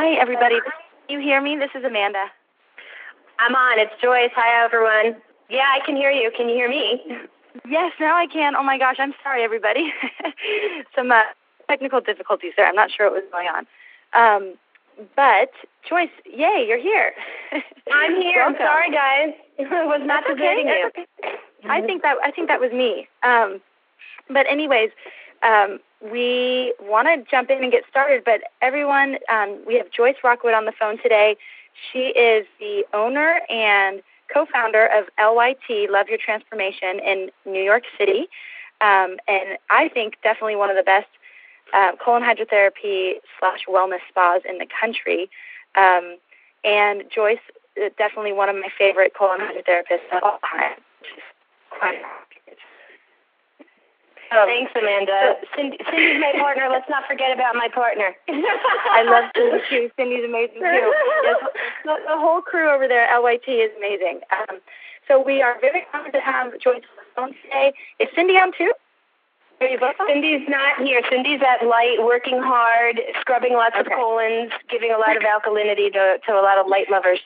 Hi, everybody. You hear me? This is Amanda. I'm on. It's Joyce. Hi, everyone. Yeah, I can hear you. Can you hear me? Yes, now I can. Oh, my gosh. I'm sorry, everybody. Some technical difficulties there. I'm not sure what was going on. But, Joyce, yay, you're here. I'm here. Welcome. I'm sorry, guys. I was not deserting you. Okay. I think that was me. But anyways, we want to jump in and get started, but everyone, we have Joyce Rockwood on the phone today. She is the owner and co-founder of LYT, Love Your Transformation, in New York City, and I think definitely one of the best colon hydrotherapy / wellness spas in the country. And Joyce is definitely one of my favorite colon hydrotherapists of all time. Quite Thanks, Amanda. Cindy's my partner. Let's not forget about my partner. I love Cindy, too. Cindy's amazing, too. Yes, the whole crew over there at LYT is amazing. So we are very honored to have Joyce on the phone today. Is Cindy on, too? Are you both on? Cindy's not here. Cindy's at Light, working hard, scrubbing lots of colons, giving a lot of alkalinity to a lot of light lovers.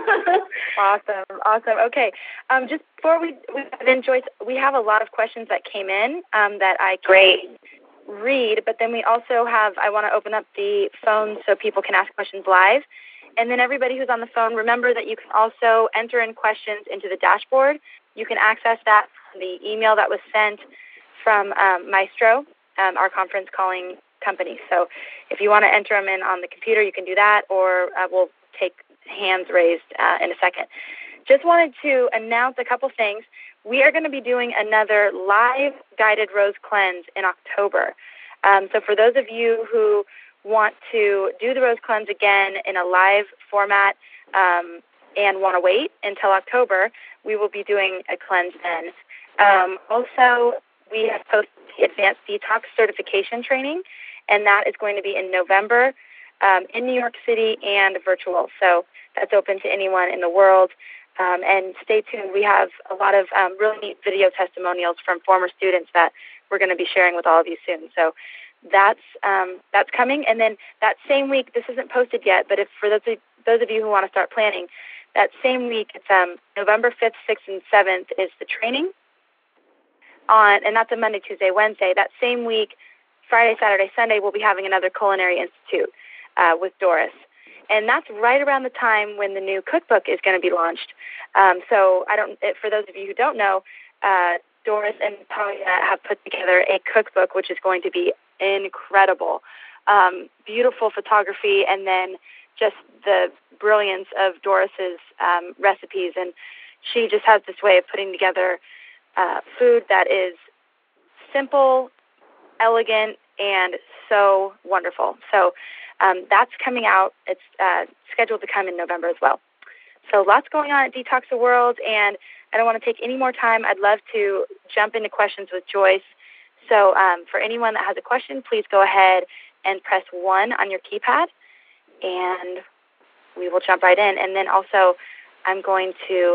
Awesome. Okay. Just before we dive in, Joyce, we have a lot of questions that came in that I can read, but then we also have, I want to open up the phone so people can ask questions live. And then everybody who's on the phone, remember that you can also enter in questions into the dashboard. You can access that from the email that was sent from Maestro, our conference calling company. So if you want to enter them in on the computer, you can do that, or we'll take hands raised in a second. Just wanted to announce a couple things. We are going to be doing another live guided rose cleanse in October. So for those of you who want to do the rose cleanse again in a live format and want to wait until October, we will be doing a cleanse then. Also, we have posted the Advanced Detox Certification Training, and that is going to be in November in New York City and virtual. So that's open to anyone in the world. And stay tuned. We have a lot of really neat video testimonials from former students that we're going to be sharing with all of you soon. So that's coming. And then that same week, this isn't posted yet, but if for those of you who want to start planning, that same week, it's November 5th, 6th, and 7th is the training. And that's a Monday, Tuesday, Wednesday. That same week, Friday, Saturday, Sunday, we'll be having another Culinary Institute with Doris. And that's right around the time when the new cookbook is going to be launched. So for those of you who don't know, Doris and Talia have put together a cookbook, which is going to be incredible. Beautiful photography, and then just the brilliance of Doris's recipes. And she just has this way of putting together food that is simple, elegant, and so wonderful. So that's coming out. It's scheduled to come in November as well. So lots going on at Detox the World, and I don't want to take any more time. I'd love to jump into questions with Joyce. So for anyone that has a question, please go ahead and press 1 on your keypad, and we will jump right in. And then also I'm going to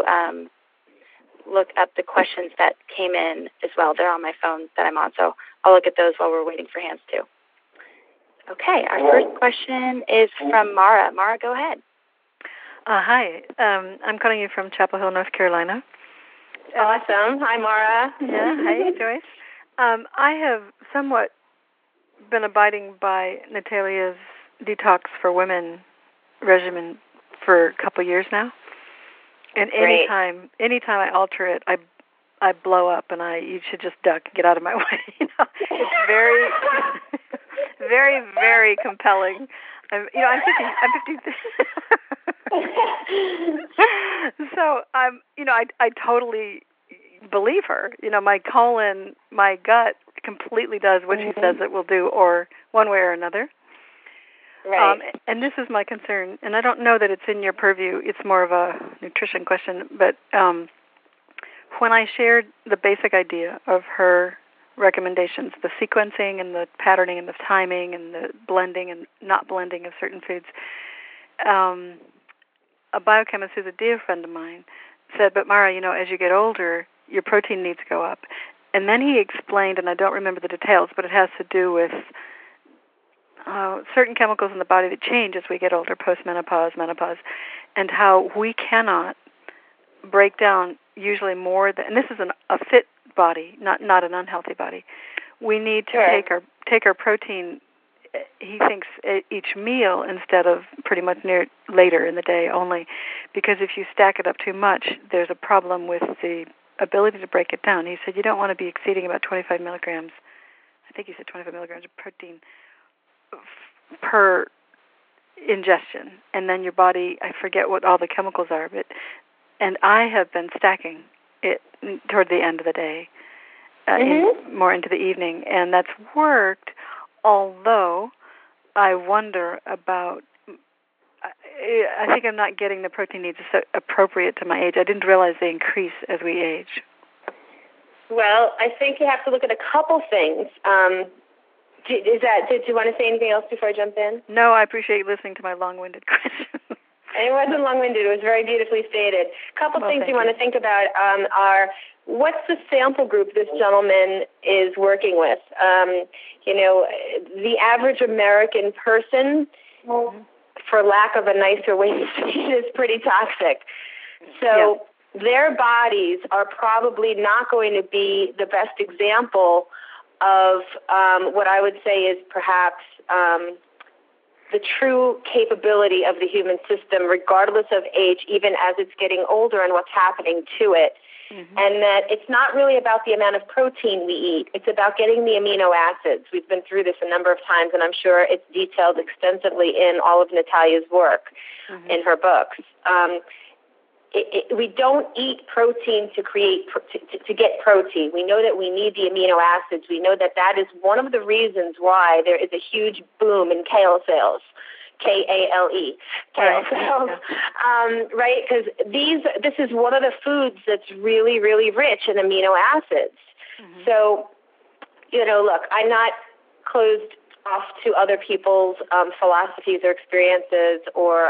look up the questions that came in as well. They're on my phone that I'm on, so I'll look at those while we're waiting for hands too. Okay, our first question is from Mara. Mara, go ahead. Hi, I'm calling you from Chapel Hill, North Carolina. Awesome. Hi, Mara. Yeah, hi, Joyce. I have somewhat been abiding by Natalia's Detox for Women regimen for a couple years now. And anytime I alter it, I blow up, and you should just duck, get out of my way. It's very, very, very compelling. I'm 50. So I totally believe her. My colon, my gut completely does what she says it will do, or one way or another. Right. And this is my concern, and I don't know that it's in your purview. It's more of a nutrition question. But when I shared the basic idea of her recommendations, the sequencing and the patterning and the timing and the blending and not blending of certain foods, a biochemist who's a dear friend of mine said, but Mara, as you get older, your protein needs go up. And then he explained, and I don't remember the details, but it has to do with certain chemicals in the body that change as we get older, postmenopause, menopause, and how we cannot break down usually more than, and this is a fit body, not an unhealthy body. We need to take our protein, he thinks, each meal instead of pretty much later in the day only, because if you stack it up too much, there's a problem with the ability to break it down. He said you don't want to be exceeding about 25 milligrams, I think he said 25 milligrams of protein per ingestion, and then your body, I forget what all the chemicals are, and I have been stacking it toward the end of the day, more into the evening, and that's worked, although I wonder about, I think I'm not getting the protein needs appropriate to my age. I didn't realize they increase as we age. Well, I think you have to look at a couple things. Did you want to say anything else before I jump in? No, I appreciate listening to my long-winded question. It wasn't long-winded. It was very beautifully stated. A couple things you want to think about are, what's the sample group this gentleman is working with? The average American person, for lack of a nicer way to say it, is pretty toxic. So their bodies are probably not going to be the best example of what I would say is perhaps the true capability of the human system, regardless of age, even as it's getting older and what's happening to it. And that it's not really about the amount of protein we eat. It's about getting the amino acids. We've been through this a number of times, and I'm sure it's detailed extensively in all of Natalia's work in her books. We don't eat protein to get protein. We know that we need the amino acids. We know that is one of the reasons why there is a huge boom in kale sales, K-A-L-E, kale sales, right? Because this is one of the foods that's really, really rich in amino acids. So, look, I'm not closed off to other people's philosophies or experiences or,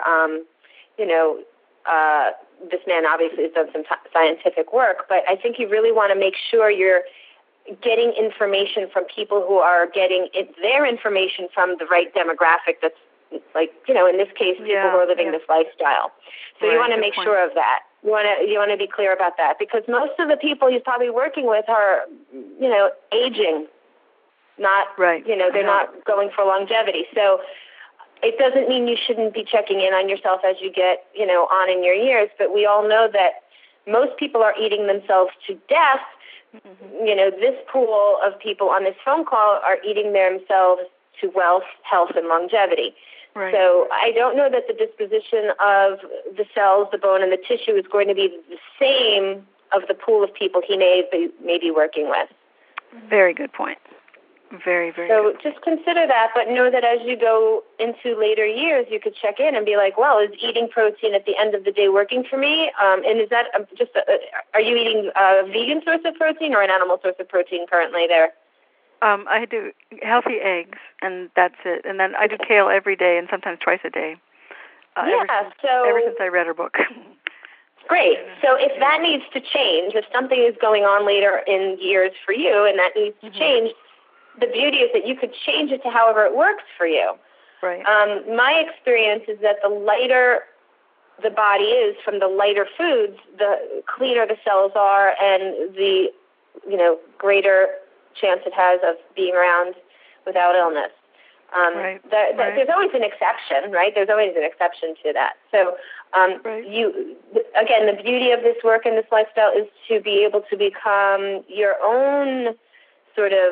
this man obviously has done some scientific work, but I think you really want to make sure you're getting information from people who are getting their information from the right demographic that's like, in this case, people who are living this lifestyle. So you want to make sure of that. You want to be clear about that, because most of the people he's probably working with are, aging, not, they're not going for longevity. So it doesn't mean you shouldn't be checking in on yourself as you get, on in your years, but we all know that most people are eating themselves to death. This pool of people on this phone call are eating themselves to wealth, health, and longevity. So I don't know that the disposition of the cells, the bone, and the tissue is going to be the same of the pool of people he may be working with. Very good point. Very, very So good. just consider that, but know that as you go into later years, you could check in and be like, well, is eating protein at the end of the day working for me? And is that are you eating a vegan source of protein or an animal source of protein currently there? I do healthy eggs, and that's it. And then I do kale every day and sometimes twice a day. Ever since I read her book. Great. So if that needs to change, if something is going on later in years for you and that needs to change, the beauty is that you could change it to however it works for you. Right. My experience is that the lighter the body is from the lighter foods, the cleaner the cells are and the, greater chance it has of being around without illness. There's always an exception, right? There's always an exception to that. So again, the beauty of this work and this lifestyle is to be able to become your own sort of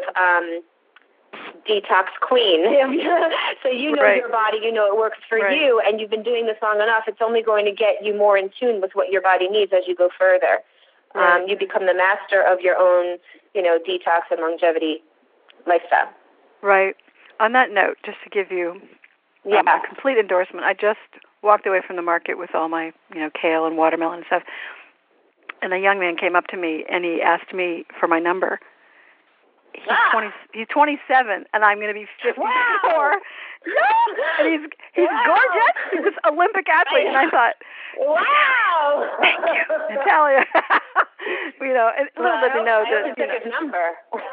detox queen. So your body, it works for you, and you've been doing this long enough. It's only going to get you more in tune with what your body needs as you go further. You become the master of your own, detox and longevity lifestyle. Right. On that note, just to give you a complete endorsement, I just walked away from the market with all my, kale and watermelon and stuff, and a young man came up to me and he asked me for my number. He's 27, and I'm going to be 54. Wow. Yeah, and he's gorgeous. He's this Olympic athlete, and I thought, wow, thank you, Natalia. And little did they know I hope he took his number.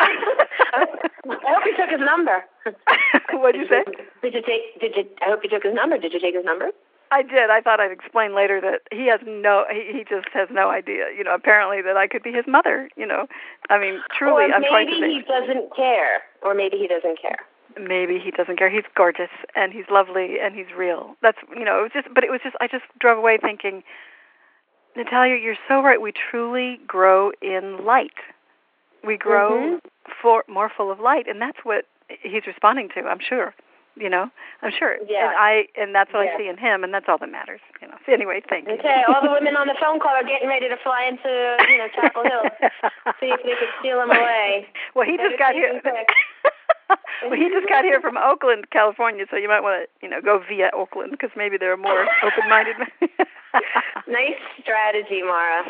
I hope he took his number. What'd you say? I hope you took his number. Did you take his number? I did. I thought I'd explain later that he just has no idea, apparently that I could be his mother, I mean, truly, I'm quite amazed. Maybe he doesn't care, or maybe he doesn't care. Maybe he doesn't care. He's gorgeous, and he's lovely, and he's real. That's, I just drove away thinking, Natalia, you're so right. We truly grow in light. We grow more full of light, and that's what he's responding to, I'm sure. I'm sure. Yeah. And that's what I see in him, and that's all that matters. So anyway, thank you. Okay, all the women on the phone call are getting ready to fly into, Chapel Hill, see if they could steal him away. Well, he just got here. Well, he just got here from Oakland, California, so you might want to, go via Oakland because maybe they're more open-minded. Nice strategy, Mara.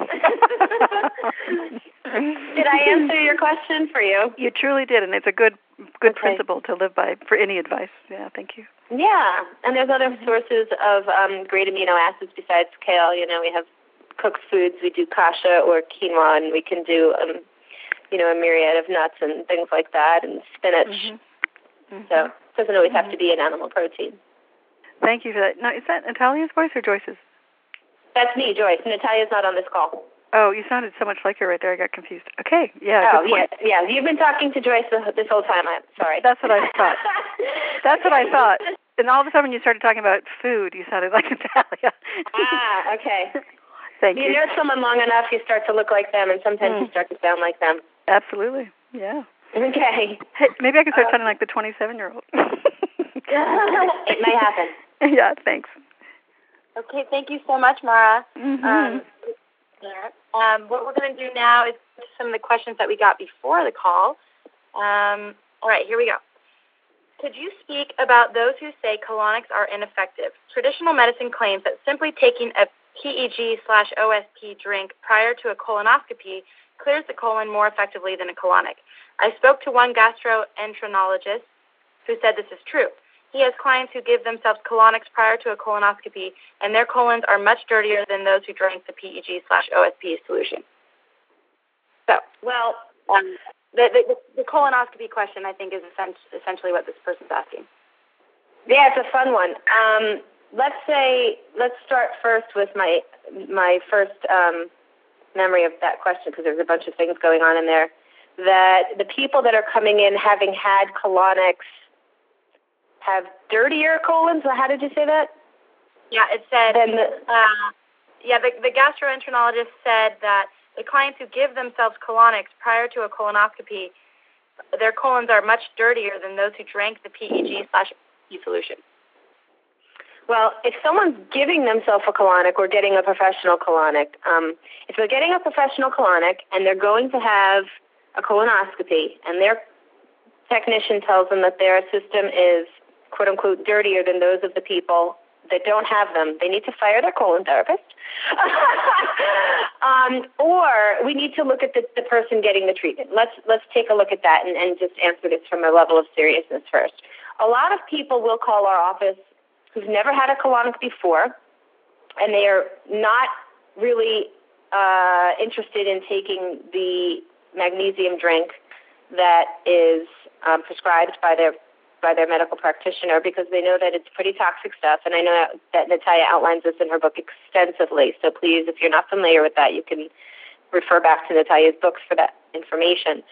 Did I answer your question for you? You truly did, and it's a good principle to live by for any advice. Yeah, thank you. Yeah, and there's other sources of great amino acids besides kale. We have cooked foods. We do kasha or quinoa, and we can do, a myriad of nuts and things like that, and spinach. So it doesn't always have to be an animal protein. Thank you for that. Now, is that Natalia's voice or Joyce's? That's me, Joyce. Natalia's not on this call. Oh, you sounded so much like her right there. I got confused. Okay, yeah. Oh, yeah. You've been talking to Joyce this whole time. I'm sorry. That's what I thought. That's what I thought. And all of a sudden, when you started talking about food, you sounded like Natalia. Okay. Thank you. You know someone long enough, you start to look like them, and sometimes you start to sound like them. Absolutely. Yeah. Okay. Hey, maybe I can start sounding like the 27-year-old. It may happen. Yeah, thanks. Okay, thank you so much, Mara. What we're going to do now is some of the questions that we got before the call. All right, here we go. Could you speak about those who say colonics are ineffective? Traditional medicine claims that simply taking a PEG/OSP drink prior to a colonoscopy clears the colon more effectively than a colonic. I spoke to one gastroenterologist who said this is true. He has clients who give themselves colonics prior to a colonoscopy, and their colons are much dirtier than those who drank the PEG/OSP solution. So, the colonoscopy question, I think, is essentially what this person's asking. Yeah, it's a fun one. Let's start first with my first memory of that question, because there's a bunch of things going on in there. That the people that are coming in having had colonics have dirtier colons. How did you say that? Yeah, it said. The gastroenterologist said that the clients who give themselves colonics prior to a colonoscopy, their colons are much dirtier than those who drank the PEG/OSP solution. Well, if someone's giving themselves a colonic or getting a professional colonic, if they're getting a professional colonic and they're going to have a colonoscopy and their technician tells them that their system is, quote unquote, dirtier than those of the people that don't have them, they need to fire their colon therapist. Or we need to look at the person getting the treatment. Let's take a look at that and just answer this from a level of seriousness first. A lot of people will call our office who've never had a colonic before, and they are not really interested in taking the magnesium drink that is prescribed by their medical practitioner, because they know that it's pretty toxic stuff. And I know that Natalia outlines this in her book extensively. So please, if you're not familiar with that, you can refer back to Natalia's books for that information.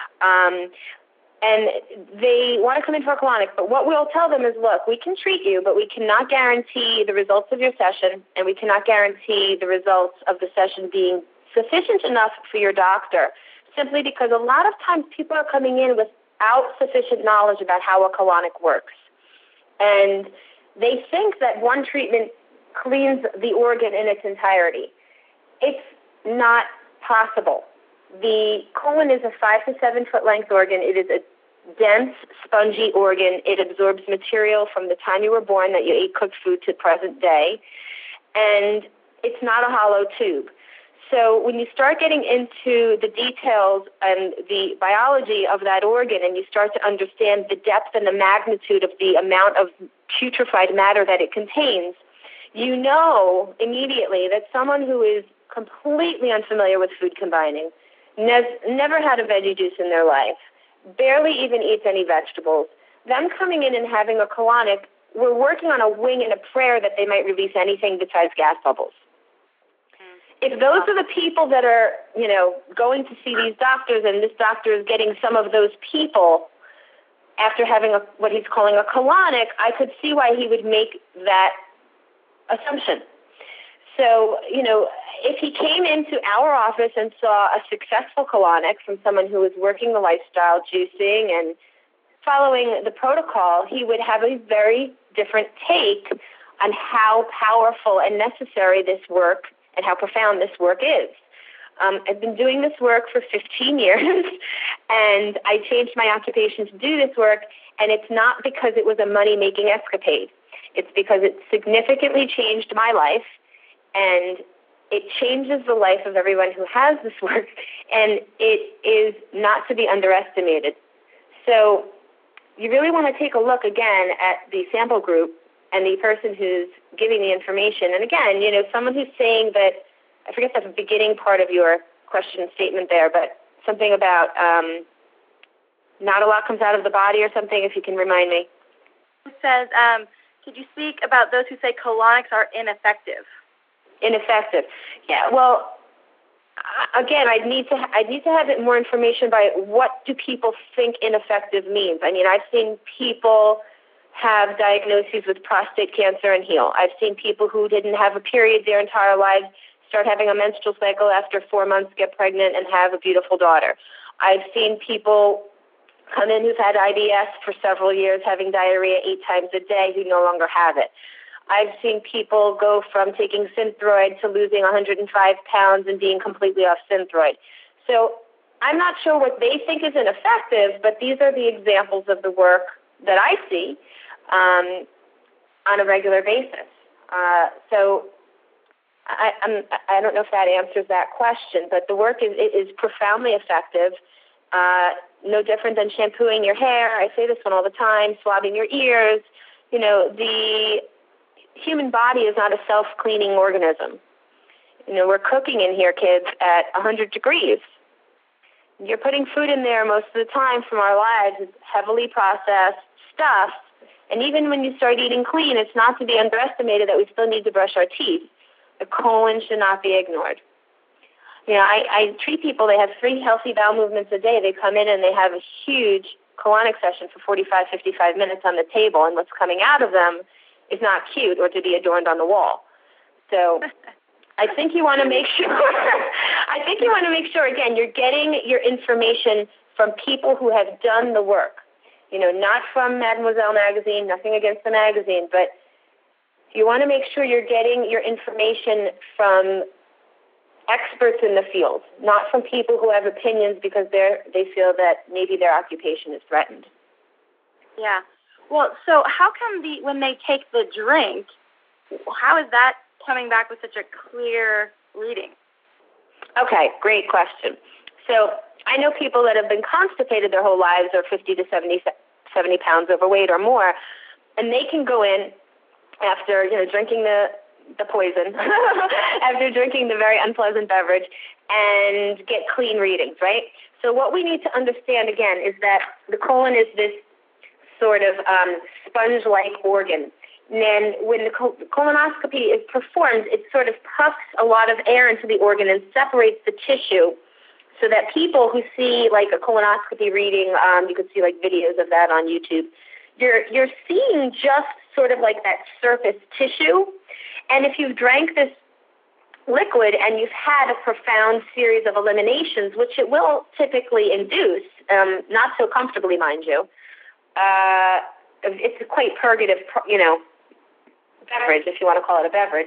And they want to come in for a colonic, but what we'll tell them is, look, we can treat you, but we cannot guarantee the results of your session, and we cannot guarantee the results of the session being sufficient enough for your doctor, simply because a lot of times people are coming in without sufficient knowledge about how a colonic works. And they think that one treatment cleans the organ in its entirety. It's not possible. The colon is a 5 to 7 foot length organ. It is a dense, spongy organ. It absorbs material from the time you were born that you ate cooked food to present day. And it's not a hollow tube. so when you start getting into the details and the biology of that organ, and you start to understand the depth and the magnitude of the amount of putrefied matter that it contains, you know immediately that someone who is completely unfamiliar with food combining, never had a veggie juice in their life, barely even eats any vegetables, them coming in and having a colonic, we're working on a wing and a prayer that they might release anything besides gas bubbles. If those are the people that are, going to see these doctors, and this doctor is getting some of those people after having what he's calling a colonic, I could see why he would make that assumption. So, if he came into our office and saw a successful colonic from someone who was working the lifestyle, juicing, and following the protocol, he would have a very different take on how powerful and necessary this work and how profound this work is. I've been doing this work for 15 years, and I changed my occupation to do this work, and it's not because it was a money-making escapade. It's because it significantly changed my life, and it changes the life of everyone who has this work, and it is not to be underestimated. So you really want to take a look again at the sample group and the person who's giving the information. And again, someone who's saying that, I forget the beginning part of your question statement there, but something about not a lot comes out of the body or something, if you can remind me. It says, could you speak about those who say colonics are ineffective? Ineffective. Yeah, well, again, I'd need to have more information by what do people think ineffective means. I mean, I've seen people have diagnoses with prostate cancer and heal. I've seen people who didn't have a period their entire lives start having a menstrual cycle after 4 months, get pregnant, and have a beautiful daughter. I've seen people come in who've had IBS for several years, having diarrhea 8 times a day, who no longer have it. I've seen people go from taking Synthroid to losing 105 pounds and being completely off Synthroid. So I'm not sure what they think is ineffective, but these are the examples of the work that I see on a regular basis. So I don't know if that answers that question, but the work is profoundly effective, no different than shampooing your hair. I say this one all the time, swabbing your ears. The human body is not a self-cleaning organism. We're cooking in here, kids, at 100 degrees. You're putting food in there most of the time from our lives. It's heavily processed stuff. And even when you start eating clean, it's not to be underestimated that we still need to brush our teeth. The colon should not be ignored. I treat people, they have 3 healthy bowel movements a day. They come in and they have a huge colonic session for 45, 55 minutes on the table, and what's coming out of them is not cute or to be adorned on the wall. So I think you want to make sure, again, you're getting your information from people who have done the work. Not from Mademoiselle magazine, nothing against the magazine, but you want to make sure you're getting your information from experts in the field, not from people who have opinions because they feel that maybe their occupation is threatened. Yeah. Well, so how come when they take the drink, how is that coming back with such a clear reading? Okay, great question. So I know people that have been constipated their whole lives, or 50 to 70 pounds overweight or more, and they can go in after drinking the poison, after drinking the very unpleasant beverage, and get clean readings, right? So what we need to understand, again, is that the colon is this sort of sponge-like organ. And then when the colonoscopy is performed, it sort of puffs a lot of air into the organ and separates the tissue, so that people who see like a colonoscopy reading, you could see like videos of that on YouTube, you're seeing just sort of like that surface tissue. And if you've drank this liquid and you've had a profound series of eliminations, which it will typically induce, not so comfortably, mind you, it's a quite purgative, beverage, if you want to call it a beverage.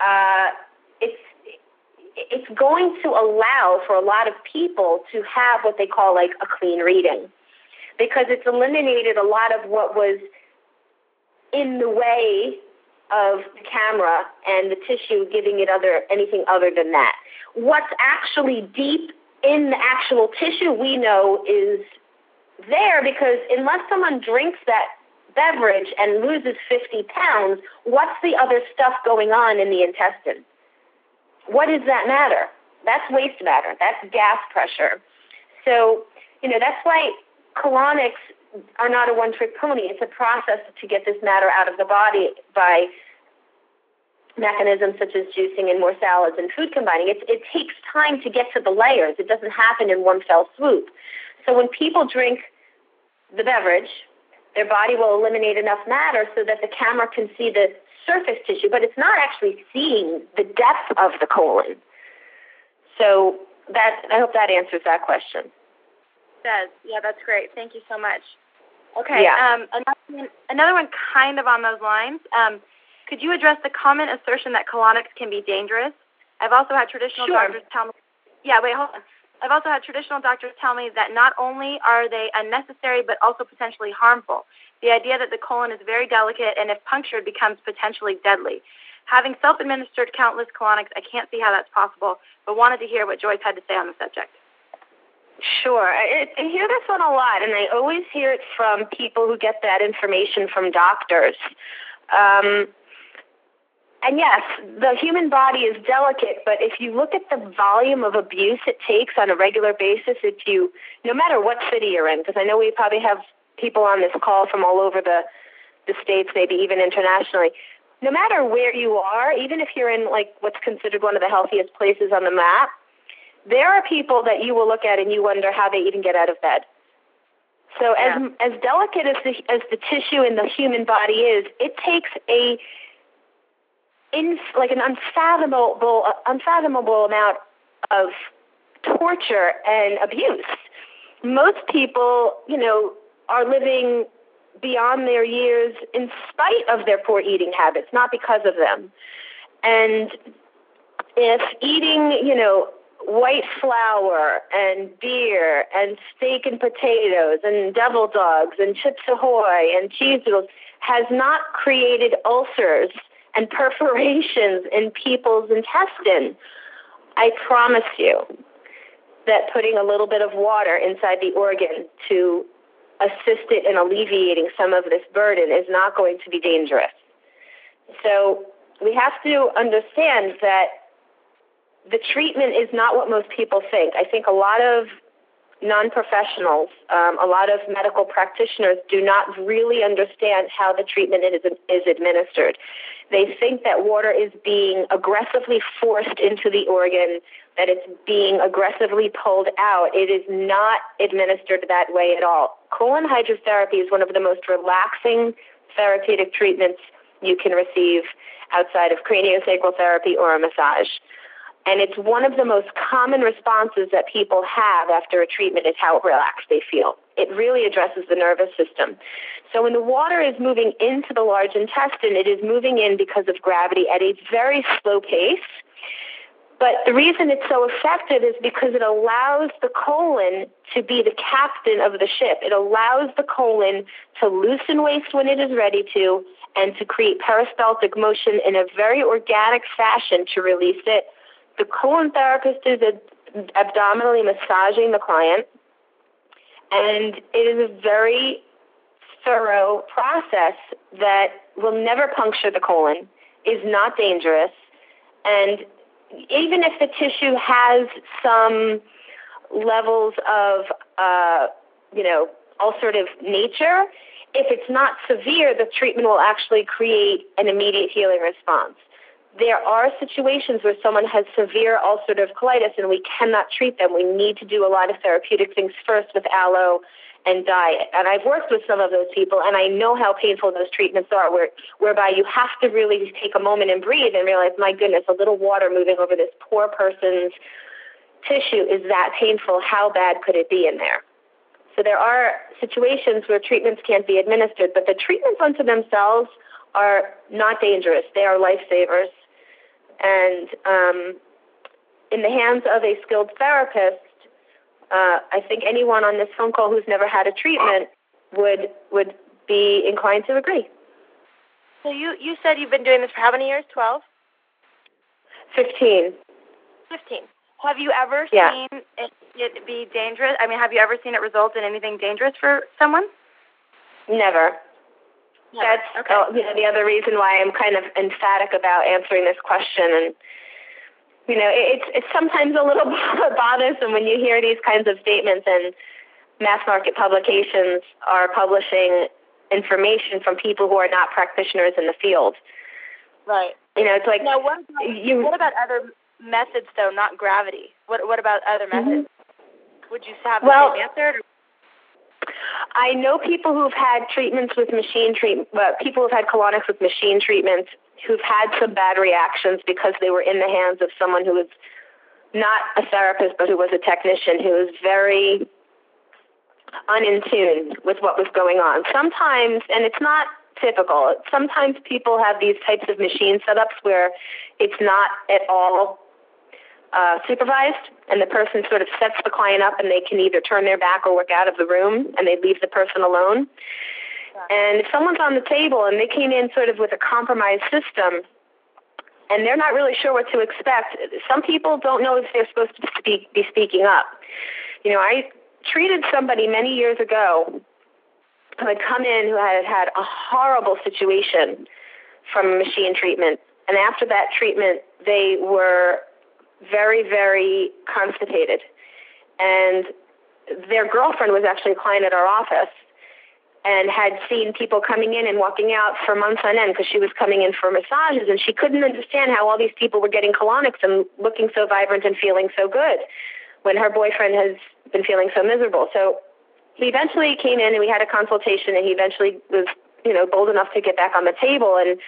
It's going to allow for a lot of people to have what they call like a clean reading, because it's eliminated a lot of what was in the way of the camera and the tissue giving it anything other than that. What's actually deep in the actual tissue, we know is there, because unless someone drinks that beverage and loses 50 pounds, what's the other stuff going on in the intestine? What does that matter? That's waste matter. That's gas pressure. So, that's why colonics are not a one-trick pony. It's a process to get this matter out of the body by mechanisms such as juicing and more salads and food combining. It takes time to get to the layers. It doesn't happen in one fell swoop. So when people drink the beverage, their body will eliminate enough matter so that the camera can see the surface tissue, but it's not actually seeing the depth of the colon. So I hope that answers that question. It does. Yeah, that's great. Thank you so much. Okay. Yeah. Another one kind of on those lines. Could you address the common assertion that colonics can be dangerous? I've also had traditional doctors tell me. Yeah, wait, hold on. I've also had traditional doctors tell me that not only are they unnecessary, but also potentially harmful. The idea that the colon is very delicate and if punctured becomes potentially deadly. Having self-administered countless colonics, I can't see how that's possible, but wanted to hear what Joyce had to say on the subject. Sure. I hear this one a lot, and I always hear it from people who get that information from doctors. And yes, the human body is delicate, but if you look at the volume of abuse it takes on a regular basis, no matter what city you're in, because I know we probably have people on this call from all over the states, maybe even internationally, no matter where you are, even if you're in like what's considered one of the healthiest places on the map, there are people that you will look at and you wonder how they even get out of bed. So as delicate as the tissue in the human body is, it takes an unfathomable amount of torture and abuse. Most people, are living beyond their years in spite of their poor eating habits, not because of them. And if eating, white flour and beer and steak and potatoes and devil dogs and Chips Ahoy and cheese doodles has not created ulcers and perforations in people's intestine, I promise you that putting a little bit of water inside the organ to assist it in alleviating some of this burden is not going to be dangerous. So we have to understand that the treatment is not what most people think. I think a lot of non-professionals, a lot of medical practitioners do not really understand how the treatment is administered. They think that water is being aggressively forced into the organ, that it's being aggressively pulled out. It is not administered that way at all. Colon hydrotherapy is one of the most relaxing therapeutic treatments you can receive outside of craniosacral therapy or a massage. And it's one of the most common responses that people have after a treatment is how relaxed they feel. It really addresses the nervous system. So when the water is moving into the large intestine, it is moving in because of gravity at a very slow pace. But the reason it's so effective is because it allows the colon to be the captain of the ship. It allows the colon to loosen waste when it is ready to and to create peristaltic motion in a very organic fashion to release it. The colon therapist is abdominally massaging the client, and it is a very thorough process that will never puncture the colon, is not dangerous, and even if the tissue has some levels of, ulcerative nature, if it's not severe, the treatment will actually create an immediate healing response. There are situations where someone has severe ulcerative colitis and we cannot treat them. We need to do a lot of therapeutic things first with aloe and diet. And I've worked with some of those people, and I know how painful those treatments are, whereby you have to really take a moment and breathe and realize, my goodness, a little water moving over this poor person's tissue is that painful. How bad could it be in there? So there are situations where treatments can't be administered, but the treatments unto themselves are not dangerous. They are lifesavers. And in the hands of a skilled therapist, I think anyone on this phone call who's never had a treatment would be inclined to agree. So you said you've been doing this for how many years? 12? 15. 15. Have you ever seen it be dangerous? I mean, have you ever seen it result in anything dangerous for someone? Never. That's okay. The other reason why I'm kind of emphatic about answering this question. And, it's sometimes a little bothersome when you hear these kinds of statements and mass market publications are publishing information from people who are not practitioners in the field. Right. It's like... Now, what about other methods, though, not gravity? What about other methods? Would you have the same answer? I know people who've had treatments with people who've had colonics with machine treatments who've had some bad reactions because they were in the hands of someone who was not a therapist but who was a technician who was very in tune with what was going on. Sometimes, and it's not typical, sometimes people have these types of machine setups where it's not at all supervised, and the person sort of sets the client up and they can either turn their back or walk out of the room and they leave the person alone. And if someone's on the table and they came in sort of with a compromised system and they're not really sure what to expect, some people don't know if they're supposed to be speaking up. I treated somebody many years ago who had come in who had a horrible situation from machine treatment. And after that treatment, they were very, very constipated. And their girlfriend was actually a client at our office and had seen people coming in and walking out for months on end because she was coming in for massages, and she couldn't understand how all these people were getting colonics and looking so vibrant and feeling so good when her boyfriend has been feeling so miserable. So he eventually came in and we had a consultation, and he eventually was, bold enough to get back on the table, and,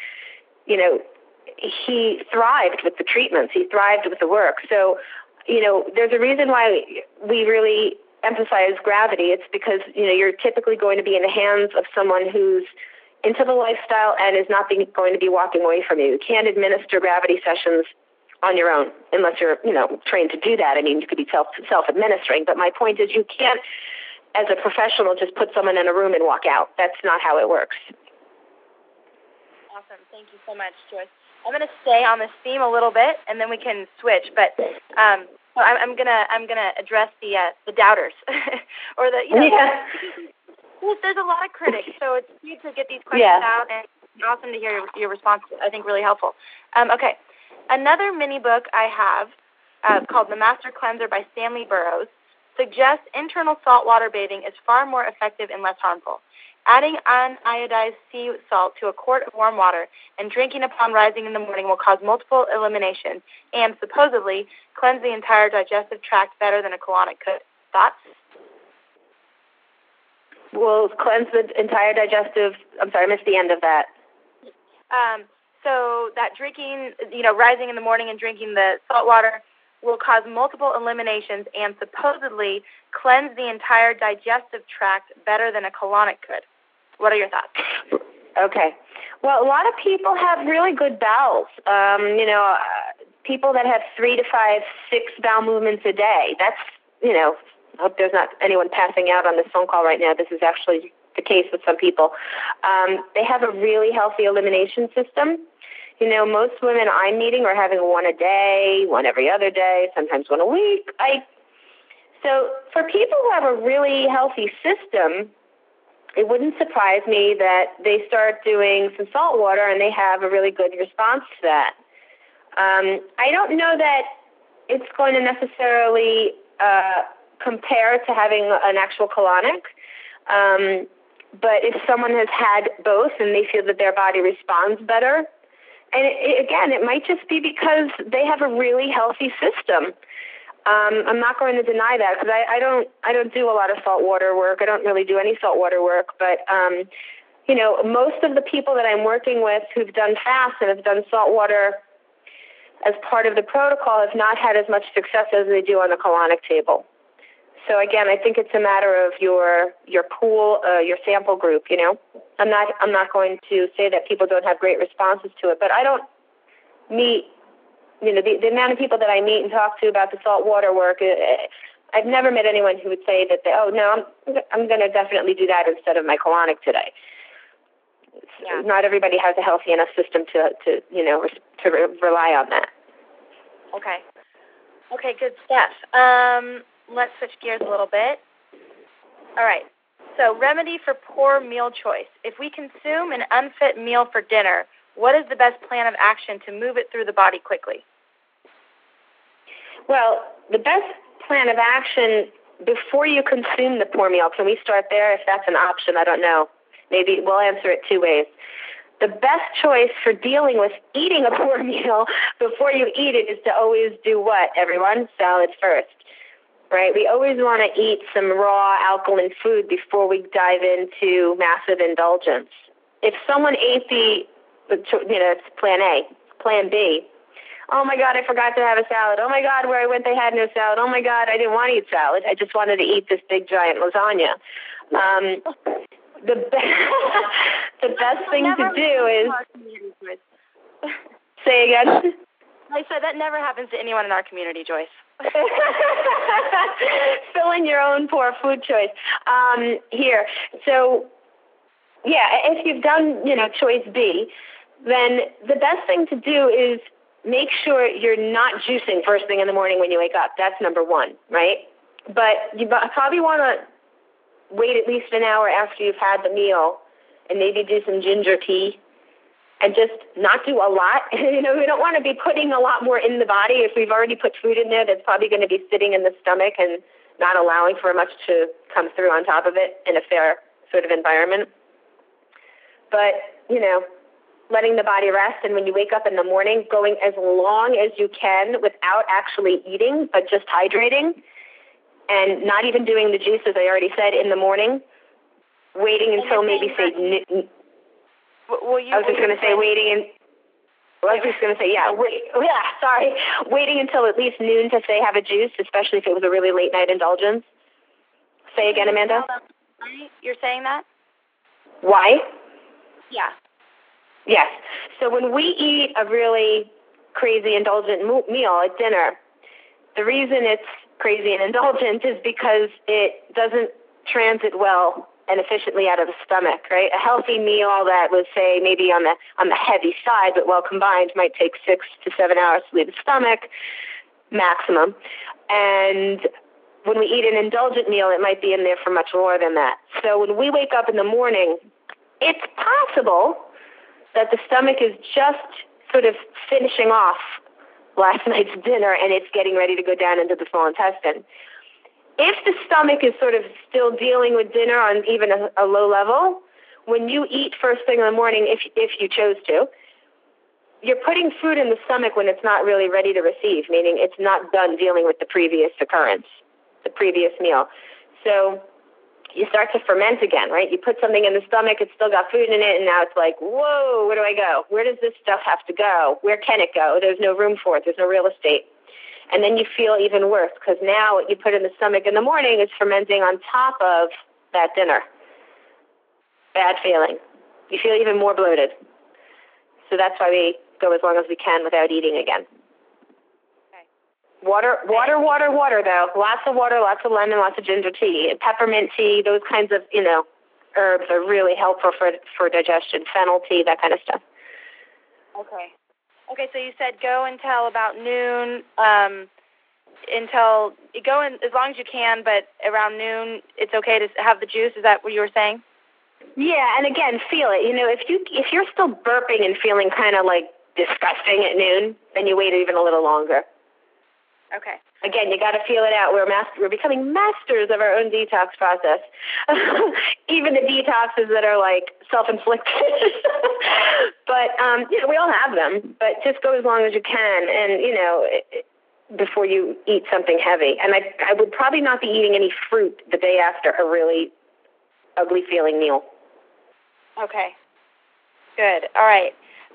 he thrived with the treatments. He thrived with the work. So, there's a reason why we really emphasize gravity. It's because, you're typically going to be in the hands of someone who's into the lifestyle and is not going to be walking away from you. You can't administer gravity sessions on your own unless you're, trained to do that. I mean, you could be self-administering, but my point is you can't, as a professional, just put someone in a room and walk out. That's not how it works. Awesome. Thank you so much, Joyce. I'm going to stay on this theme a little bit, and then we can switch. But so I'm gonna address the doubters, or the there's a lot of critics, so it's good to get these questions out, and it's awesome to hear your response. I think really helpful. Okay, another mini book I have called The Master Cleanser by Stanley Burroughs suggests internal saltwater bathing is far more effective and less harmful. Adding uniodized sea salt to a quart of warm water and drinking upon rising in the morning will cause multiple eliminations and supposedly cleanse the entire digestive tract better than a colonic could. Thoughts? Will cleanse the entire digestive... I'm sorry, I missed the end of that. So that drinking, rising in the morning and drinking the salt water will cause multiple eliminations and supposedly cleanse the entire digestive tract better than a colonic could. What are your thoughts? Okay. Well, a lot of people have really good bowels. People that have 3 to 5, 6 bowel movements a day. That's, I hope there's not anyone passing out on this phone call right now. This is actually the case with some people. They have a really healthy elimination system. Most women I'm meeting are having one a day, one every other day, sometimes one a week. So for people who have a really healthy system, it wouldn't surprise me that they start doing some salt water and they have a really good response to that. I don't know that it's going to necessarily compare to having an actual colonic, but if someone has had both and they feel that their body responds better, and it might just be because they have a really healthy system. I'm not going to deny that because I don't do a lot of saltwater work. I don't really do any saltwater work, but most of the people that I'm working with who've done fast and have done saltwater as part of the protocol have not had as much success as they do on the colonic table. So again, I think it's a matter of your pool, your sample group. I'm not going to say that people don't have great responses to it, but I don't meet. The amount of people that I meet and talk to about the saltwater work, I've never met anyone who would say that I'm going to definitely do that instead of my colonic today. Yeah. Not everybody has a healthy enough system to rely on that. Okay. Okay, good stuff. Let's switch gears a little bit. All right. So, remedy for poor meal choice. If we consume an unfit meal for dinner, what is the best plan of action to move it through the body quickly? Well, the best plan of action before you consume the poor meal, can we start there? If that's an option, I don't know. Maybe we'll answer it two ways. The best choice for dealing with eating a poor meal before you eat it is to always do what, everyone? Salad first, right? We always want to eat some raw alkaline food before we dive into massive indulgence. If someone ate it's plan A, plan B, oh my God, I forgot to have a salad. Oh my God, where I went they had no salad. Oh my God, I didn't want to eat salad. I just wanted to eat this big giant lasagna. The best thing to do is say again. I said that never happens to anyone in our community, Joyce. Fill in your own poor food choice here. So, yeah, if you've done choice B, then the best thing to do is make sure you're not juicing first thing in the morning when you wake up. That's number one, right? But you probably want to wait at least an hour after you've had the meal and maybe do some ginger tea and just not do a lot. We don't want to be putting a lot more in the body. If we've already put food in there, that's probably going to be sitting in the stomach and not allowing for much to come through on top of it in a fair sort of environment. But, letting the body rest, and when you wake up in the morning, going as long as you can without actually eating, but just hydrating, and not even doing the juice, as I already said, in the morning, waiting until maybe, say, noon. Waiting until at least noon to, say, have a juice, especially if it was a really late-night indulgence. Say again, Amanda? You're saying that? Why? Yeah. Yes. So when we eat a really crazy indulgent meal at dinner, the reason it's crazy and indulgent is because it doesn't transit well and efficiently out of the stomach, right? A healthy meal that was, say, maybe on the heavy side, but well combined, might take 6 to 7 hours to leave the stomach, maximum. And when we eat an indulgent meal, it might be in there for much more than that. So when we wake up in the morning, it's possible that the stomach is just sort of finishing off last night's dinner and it's getting ready to go down into the small intestine. If the stomach is sort of still dealing with dinner on even a low level, when you eat first thing in the morning, if you chose to, you're putting food in the stomach when it's not really ready to receive, meaning it's not done dealing with the previous occurrence, the previous meal. So you start to ferment again, right? You put something in the stomach, it's still got food in it, and now it's like, whoa, where do I go? Where does this stuff have to go? Where can it go? There's no room for it. There's no real estate. And then you feel even worse because now what you put in the stomach in the morning is fermenting on top of that dinner. Bad feeling. You feel even more bloated. So that's why we go as long as we can without eating again. Water, though. Lots of water, lots of lemon, lots of ginger tea, peppermint tea, those kinds of, herbs are really helpful for digestion. Fennel tea, that kind of stuff. Okay, so you said go until about noon, as long as you can, but around noon it's okay to have the juice. Is that what you were saying? Yeah, and again, feel it. If you're still burping and feeling kind of like disgusting at noon, then you wait even a little longer. Okay. Again, you got to feel it out. We're becoming masters of our own detox process. Even the detoxes that are like self-inflicted. But we all have them. But just go as long as you can, and before you eat something heavy. And I would probably not be eating any fruit the day after a really ugly feeling meal. Okay. Good. All right.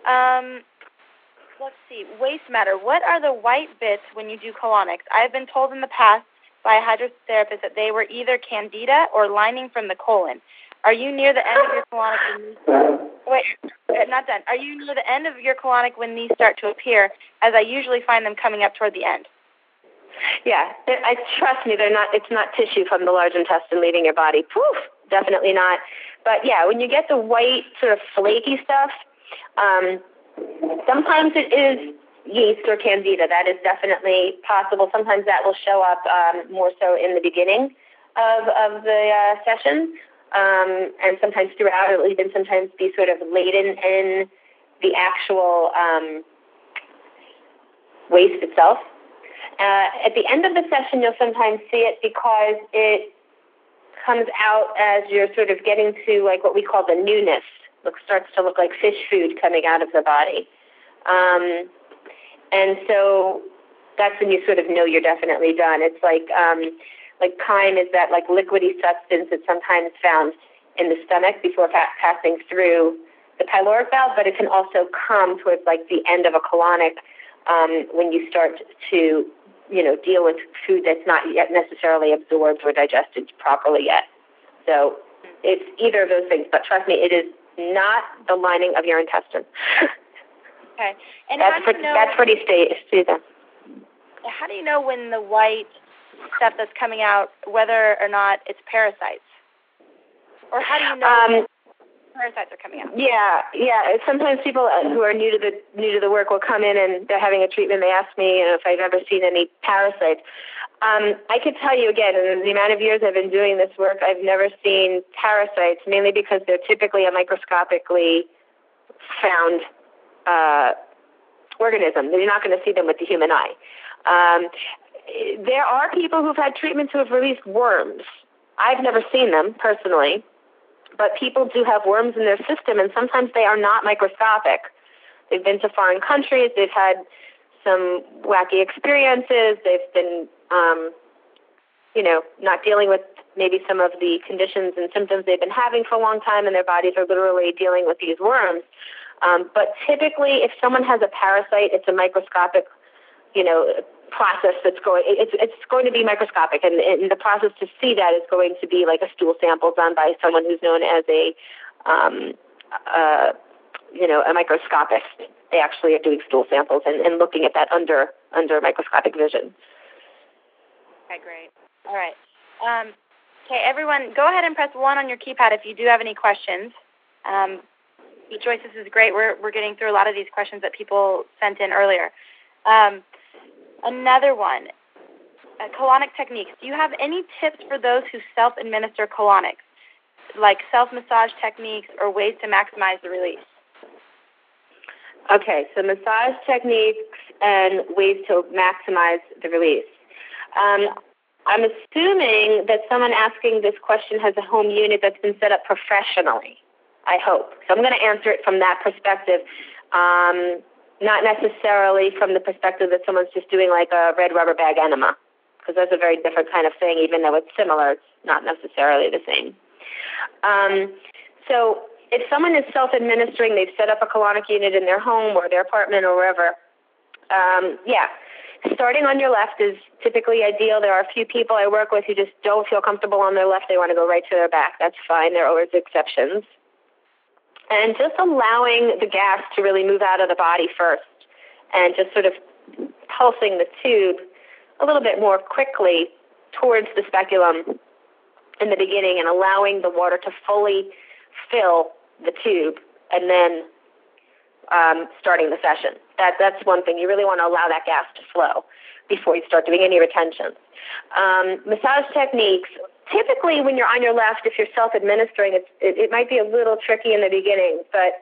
Let's see. Waste matter. What are the white bits when you do colonics? I've been told in the past by a hydrotherapist that they were either candida or lining from the colon. Are you near the end of your colonic when these... Wait, not done. Are you near the end of your colonic when these start to appear, as I usually find them coming up toward the end? Yeah. Trust me, they're not. It's not tissue from the large intestine leaving your body. Poof, definitely not. But yeah, when you get the white sort of flaky stuff, sometimes it is yeast or candida. That is definitely possible. Sometimes that will show up more so in the beginning of the session, and sometimes throughout. It'll even sometimes be sort of laden in the actual waste itself. At the end of the session, you'll sometimes see it because it comes out as you're sort of getting to like what we call the newness. It starts to look like fish food coming out of the body. And so that's when you sort of know you're definitely done. It's like chyme is that like liquidy substance that's sometimes found in the stomach before passing through the pyloric valve, but it can also come towards like the end of a colonic when you start to, deal with food that's not yet necessarily absorbed or digested properly yet. So it's either of those things, but trust me, it is not the lining of your intestine. Okay. And that's pretty Susan. How do you know when the white stuff that's coming out, whether or not it's parasites? Or how do you know parasites are coming out? Yeah. Sometimes people who are new to the work will come in and they're having a treatment. They ask me if I've ever seen any parasites. I could tell you again, in the amount of years I've been doing this work, I've never seen parasites, mainly because they're typically a microscopically found organism. You're not going to see them with the human eye. There are people who've had treatments who have released worms. I've never seen them personally, but people do have worms in their system, and sometimes they are not microscopic. They've been to foreign countries. They've had some wacky experiences. They've been, not dealing with maybe some of the conditions and symptoms they've been having for a long time, and their bodies are literally dealing with these worms. But typically, if someone has a parasite, it's a microscopic, process that's going. It's going to be microscopic, and the process to see that is going to be like a stool sample done by someone who's known as a microscopist. They actually are doing stool samples and looking at that under microscopic vision. Okay, great. All right. Okay, everyone, go ahead and press 1 on your keypad if you do have any questions. Joyce, this is great. We're getting through a lot of these questions that people sent in earlier. Another one, colonic techniques. Do you have any tips for those who self-administer colonics, like self-massage techniques or ways to maximize the release? Okay, so massage techniques and ways to maximize the release. I'm assuming that someone asking this question has a home unit that's been set up professionally, I hope. So I'm going to answer it from that perspective, not necessarily from the perspective that someone's just doing like a red rubber bag enema, because that's a very different kind of thing. Even though it's similar, it's not necessarily the same. So if someone is self-administering, they've set up a colonic unit in their home or their apartment or wherever, starting on your left is typically ideal. There are a few people I work with who just don't feel comfortable on their left. They want to go right to their back. That's fine. There are always exceptions. And just allowing the gas to really move out of the body first and just sort of pulsing the tube a little bit more quickly towards the speculum in the beginning and allowing the water to fully fill the tube and then starting the session. That's one thing. You really want to allow that gas to flow before you start doing any retentions. Massage techniques, typically when you're on your left, if you're self-administering, it might be a little tricky in the beginning, but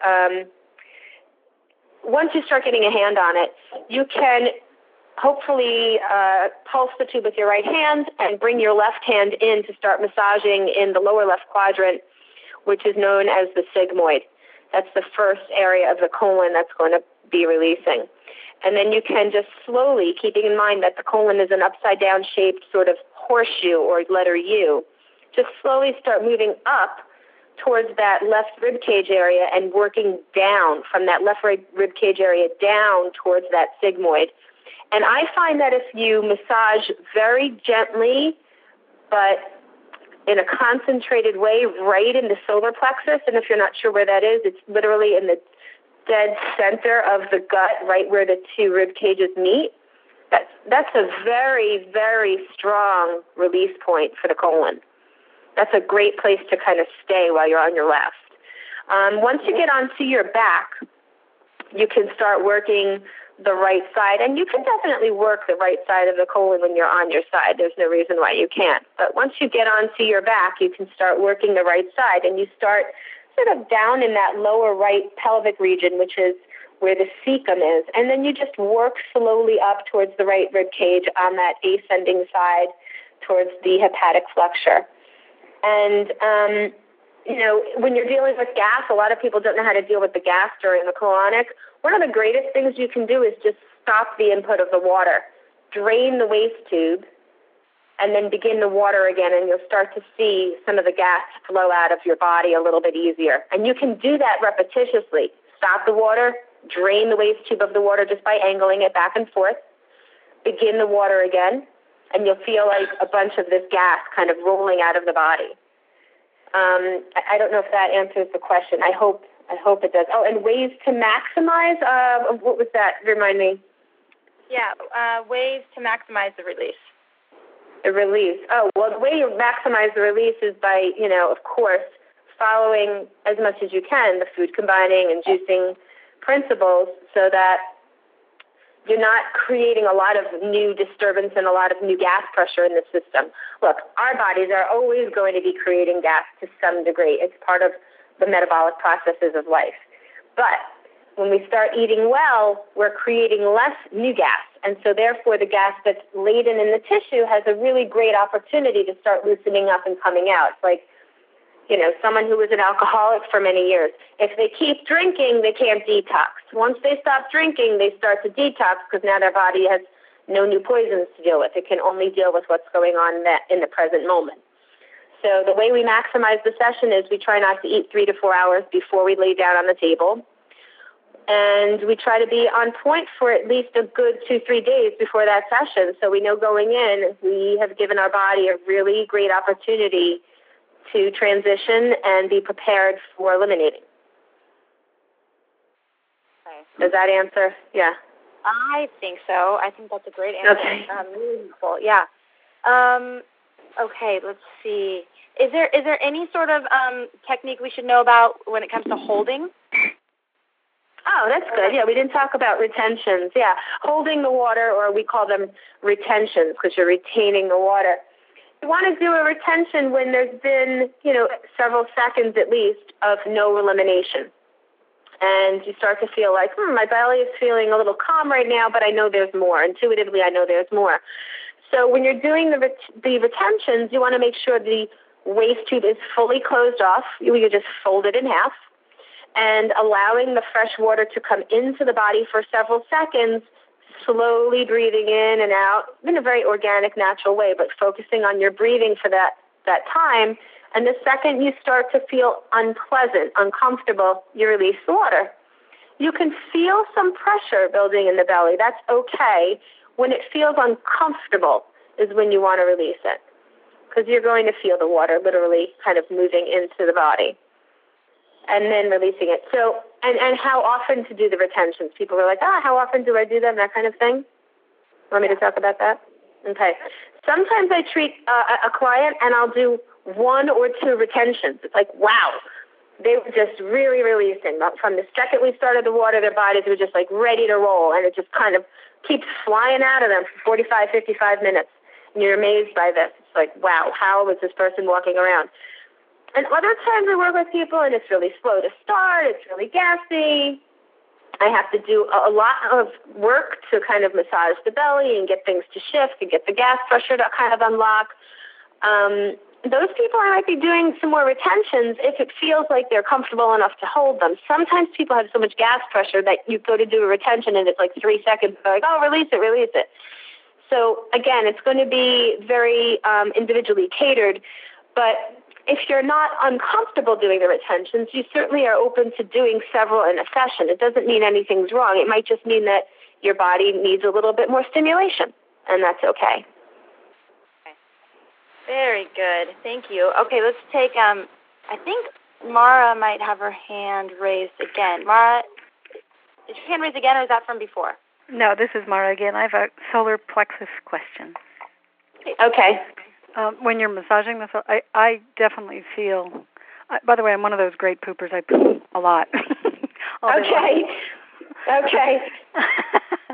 once you start getting a hand on it, you can hopefully pulse the tube with your right hand and bring your left hand in to start massaging in the lower left quadrant, which is known as the sigmoid. That's the first area of the colon that's going to be releasing. And then you can just slowly, keeping in mind that the colon is an upside-down shaped sort of horseshoe or letter U, just slowly start moving up towards that left rib cage area and working down from that left rib cage area down towards that sigmoid. And I find that if you massage very gently, but in a concentrated way right in the solar plexus, and if you're not sure where that is, it's literally in the dead center of the gut, right where the two rib cages meet. That's a very, very strong release point for the colon. That's a great place to kind of stay while you're on your left. Once you get onto your back, you can start working the right side. And you can definitely work the right side of the colon when you're on your side. There's no reason why you can't. But once you get onto your back, you can start working the right side, and you start sort of down in that lower right pelvic region, which is where the cecum is. And then you just work slowly up towards the right rib cage on that ascending side towards the hepatic flexure. And, when you're dealing with gas, a lot of people don't know how to deal with the gas during the colonic. One of the greatest things you can do is just stop the input of the water, drain the waste tube, and then begin the water again, and you'll start to see some of the gas flow out of your body a little bit easier. And you can do that repetitiously. Stop the water, drain the waste tube of the water just by angling it back and forth, begin the water again, and you'll feel like a bunch of this gas kind of rolling out of the body. I don't know if that answers the question. I hope it does. Oh, and ways to maximize, what was that? Remind me. Yeah, ways to maximize the release. The release. Oh, well, the way you maximize the release is by, of course, following as much as you can the food combining and juicing principles so that you're not creating a lot of new disturbance and a lot of new gas pressure in the system. Look, our bodies are always going to be creating gas to some degree. It's part of the metabolic processes of life. But when we start eating well, we're creating less new gas. And so therefore the gas that's laden in the tissue has a really great opportunity to start loosening up and coming out. It's like, someone who was an alcoholic for many years. If they keep drinking, they can't detox. Once they stop drinking, they start to detox because now their body has no new poisons to deal with. It can only deal with what's going on in the present moment. So the way we maximize the session is we try not to eat 3 to 4 hours before we lay down on the table. And we try to be on point for at least a good 2-3 days before that session. So we know going in, we have given our body a really great opportunity to transition and be prepared for eliminating. Okay. Does that answer? Yeah. I think so. I think that's a great answer. Okay. Really useful. Yeah. Okay, let's see. Is there any sort of technique we should know about when it comes to holding? Oh, that's good. Yeah, we didn't talk about retentions. Yeah, holding the water, or we call them retentions because you're retaining the water. You want to do a retention when there's been, several seconds at least of no elimination. And you start to feel like, my belly is feeling a little calm right now, but I know there's more. Intuitively, I know there's more. So when you're doing the retentions, you want to make sure the waste tube is fully closed off. You just fold it in half. And allowing the fresh water to come into the body for several seconds, slowly breathing in and out in a very organic, natural way, but focusing on your breathing for that time. And the second you start to feel unpleasant, uncomfortable, you release the water. You can feel some pressure building in the belly. That's okay. When it feels uncomfortable is when you want to release it, because you're going to feel the water literally kind of moving into the body. And then releasing it. So, and how often to do the retentions? People are like, how often do I do them? That kind of thing. Want me to talk about that? Okay. Sometimes I treat a client and I'll do 1 or 2 retentions. It's like, wow, they were just really releasing. From the second we started the water, their bodies were just like ready to roll, and it just kind of keeps flying out of them for 45, 55 minutes. And you're amazed by this. It's like, wow, how was this person walking around? And other times I work with people and it's really slow to start, it's really gassy. I have to do a lot of work to kind of massage the belly and get things to shift and get the gas pressure to kind of unlock. Those people I might be doing some more retentions if it feels like they're comfortable enough to hold them. Sometimes people have so much gas pressure that you go to do a retention and it's like 3 seconds. They're like, release it. So again, it's going to be very individually catered, but if you're not uncomfortable doing the retentions, you certainly are open to doing several in a session. It doesn't mean anything's wrong. It might just mean that your body needs a little bit more stimulation, and that's okay. Very good. Thank you. Okay, let's take, I think Mara might have her hand raised again. Mara, is your hand raised again, or is that from before? No, this is Mara again. I have a solar plexus question. Okay. When you're massaging the I definitely feel, by the way, I'm one of those great poopers. I poop a lot. Okay.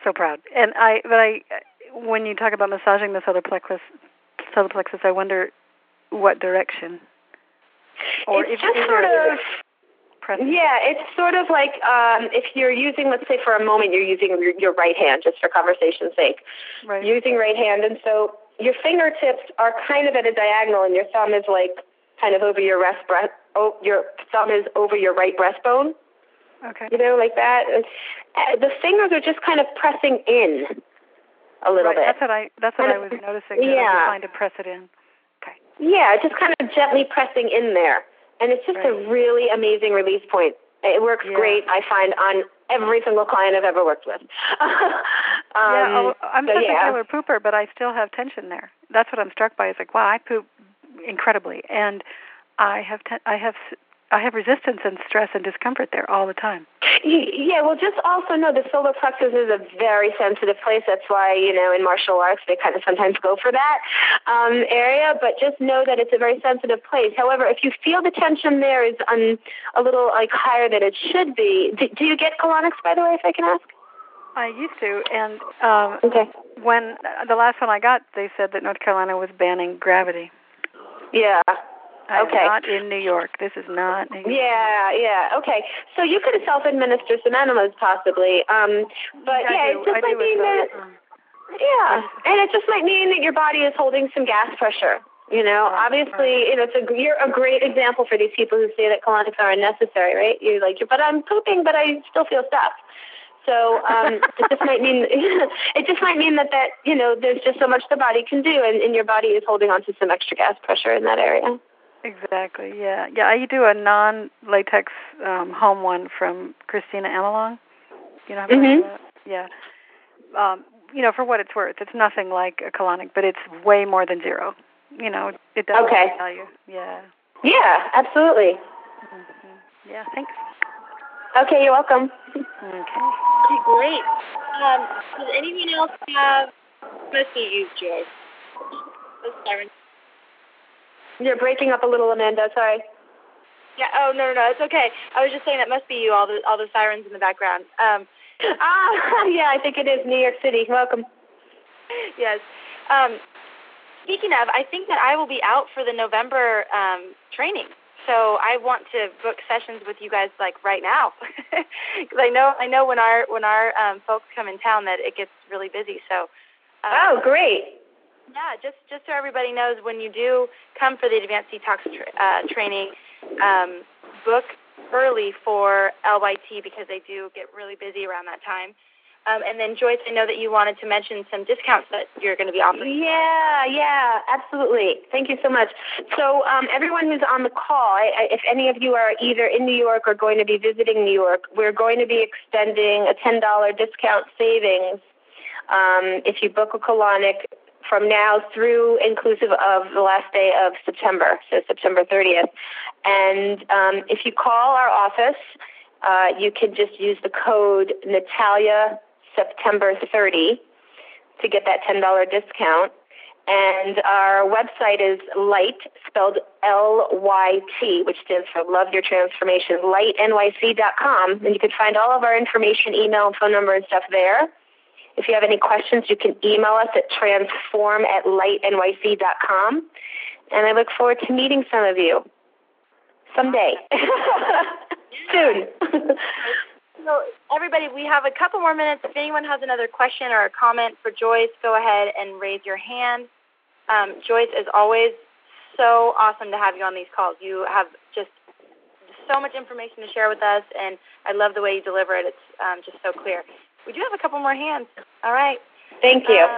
so proud. And when you talk about massaging the solar plexus, I wonder what direction. Or it's just sort of pressing. Yeah, it's sort of like if you're using, let's say for a moment, you're using your right hand, just for conversation's sake. Right. Using right hand, and so your fingertips are kind of at a diagonal, and your thumb is like kind of over your your thumb is over your right breastbone. Okay. You know, like that. The fingers are just kind of pressing in a little bit. That's what I was noticing. Yeah. I was trying to press it in. Okay. Yeah, just kind of gently pressing in there. And it's just a really amazing release point. It works great, I find, on every single client I've ever worked with. I'm such a killer pooper, but I still have tension there. That's what I'm struck by. It's like, wow, I poop incredibly, and I have resistance and stress and discomfort there all the time. Yeah, well, just also know the solar plexus is a very sensitive place. That's why, in martial arts, they kind of sometimes go for that area. But just know that it's a very sensitive place. However, if you feel the tension there is a little higher than it should be, do you get colonics, by the way, if I can ask? I used to, and when the last one I got, they said that North Carolina was banning gravity. Yeah. I'm not in New York. This is not New York. Yeah. Okay. So you could self-administer some enemas possibly. But it just might mean that. And it just might mean that your body is holding some gas pressure. Obviously, you're a great example for these people who say that colonics are unnecessary, right? You're like, but I'm pooping, but I still feel stuffed. So it just might mean that there's just so much the body can do, and your body is holding on to some extra gas pressure in that area. Exactly. Yeah. I do a non-latex home one from Christina Amelong. You know how to that? Yeah. For what it's worth, it's nothing like a colonic, but it's way more than zero. It does tell you. Yeah. Yeah. Absolutely. Mm-hmm. Yeah. Thanks. Okay. You're welcome. Okay, great. Does anyone else have? Mostly you, Joyce. Sirens. You're breaking up a little, Amanda. Sorry. Yeah. Oh no, it's okay. I was just saying that must be you. All the sirens in the background. Yeah, I think it is New York City. Welcome. Yes. Speaking of, I think that I will be out for the November training. So I want to book sessions with you guys right now, because I know when our folks come in town that it gets really busy. So. Oh, great. Yeah, just so everybody knows, when you do come for the advanced detox training, book early for LYT, because they do get really busy around that time. And then, Joyce, I know that you wanted to mention some discounts that you're going to be offering. Yeah, absolutely. Thank you so much. So everyone who's on the call, if any of you are either in New York or going to be visiting New York, we're going to be extending a $10 discount savings if you book a colonic from now through inclusive of the last day of September, so September 30th. And if you call our office, you can just use the code Natalia September 30 to get that $10 discount. And our website is Light, spelled L-Y-T, which stands for Love Your Transformation, lightnyc.com. And you can find all of our information, email, and phone number and stuff there. If you have any questions, you can email us at transform@lightnyc.com. And I look forward to meeting some of you someday. Soon. So, everybody, we have a couple more minutes. If anyone has another question or a comment for Joyce, go ahead and raise your hand. Joyce, as always, so awesome to have you on these calls. You have just so much information to share with us, and I love the way you deliver it. It's just so clear. We do have a couple more hands. All right. Thank you.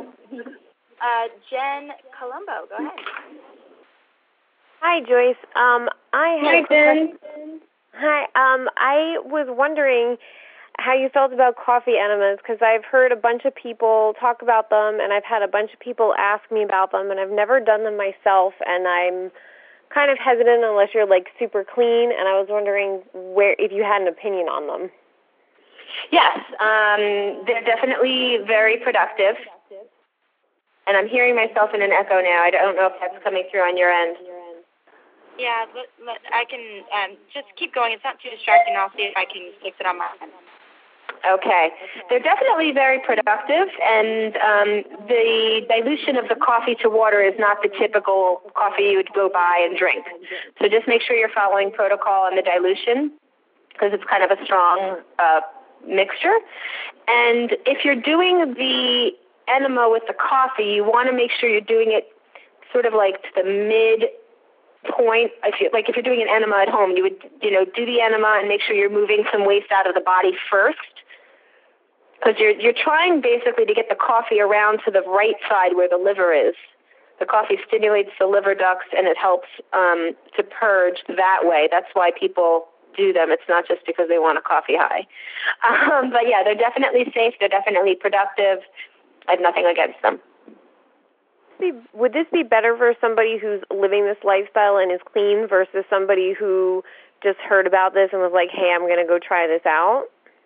Jen Colombo, go ahead. Hi, Joyce. Hi, Jen. Hi. I was wondering how you felt about coffee enemas, because I've heard a bunch of people talk about them, and I've had a bunch of people ask me about them, and I've never done them myself, and I'm kind of hesitant unless you're super clean, and I was wondering if you had an opinion on them. Yes, they're definitely very productive. And I'm hearing myself in an echo now. I don't know if that's coming through on your end. Yeah, I can just keep going. It's not too distracting. I'll see if I can fix it on my end. Okay. They're definitely very productive, and the dilution of the coffee to water is not the typical coffee you would go buy and drink. So just make sure you're following protocol on the dilution, because it's kind of a strong mixture. And if you're doing the enema with the coffee, you want to make sure you're doing it sort of like to the mid point. If you're doing an enema at home, you would do the enema and make sure you're moving some waste out of the body first, because you're trying basically to get the coffee around to the right side where the liver is. The coffee stimulates the liver ducts and it helps to purge that way. That's why people do them. It's not just because they want a coffee high. But yeah, they're definitely safe. They're definitely productive. I have nothing against them. Would this be better for somebody who's living this lifestyle and is clean versus somebody who just heard about this and was like, hey, I'm going to go try this out?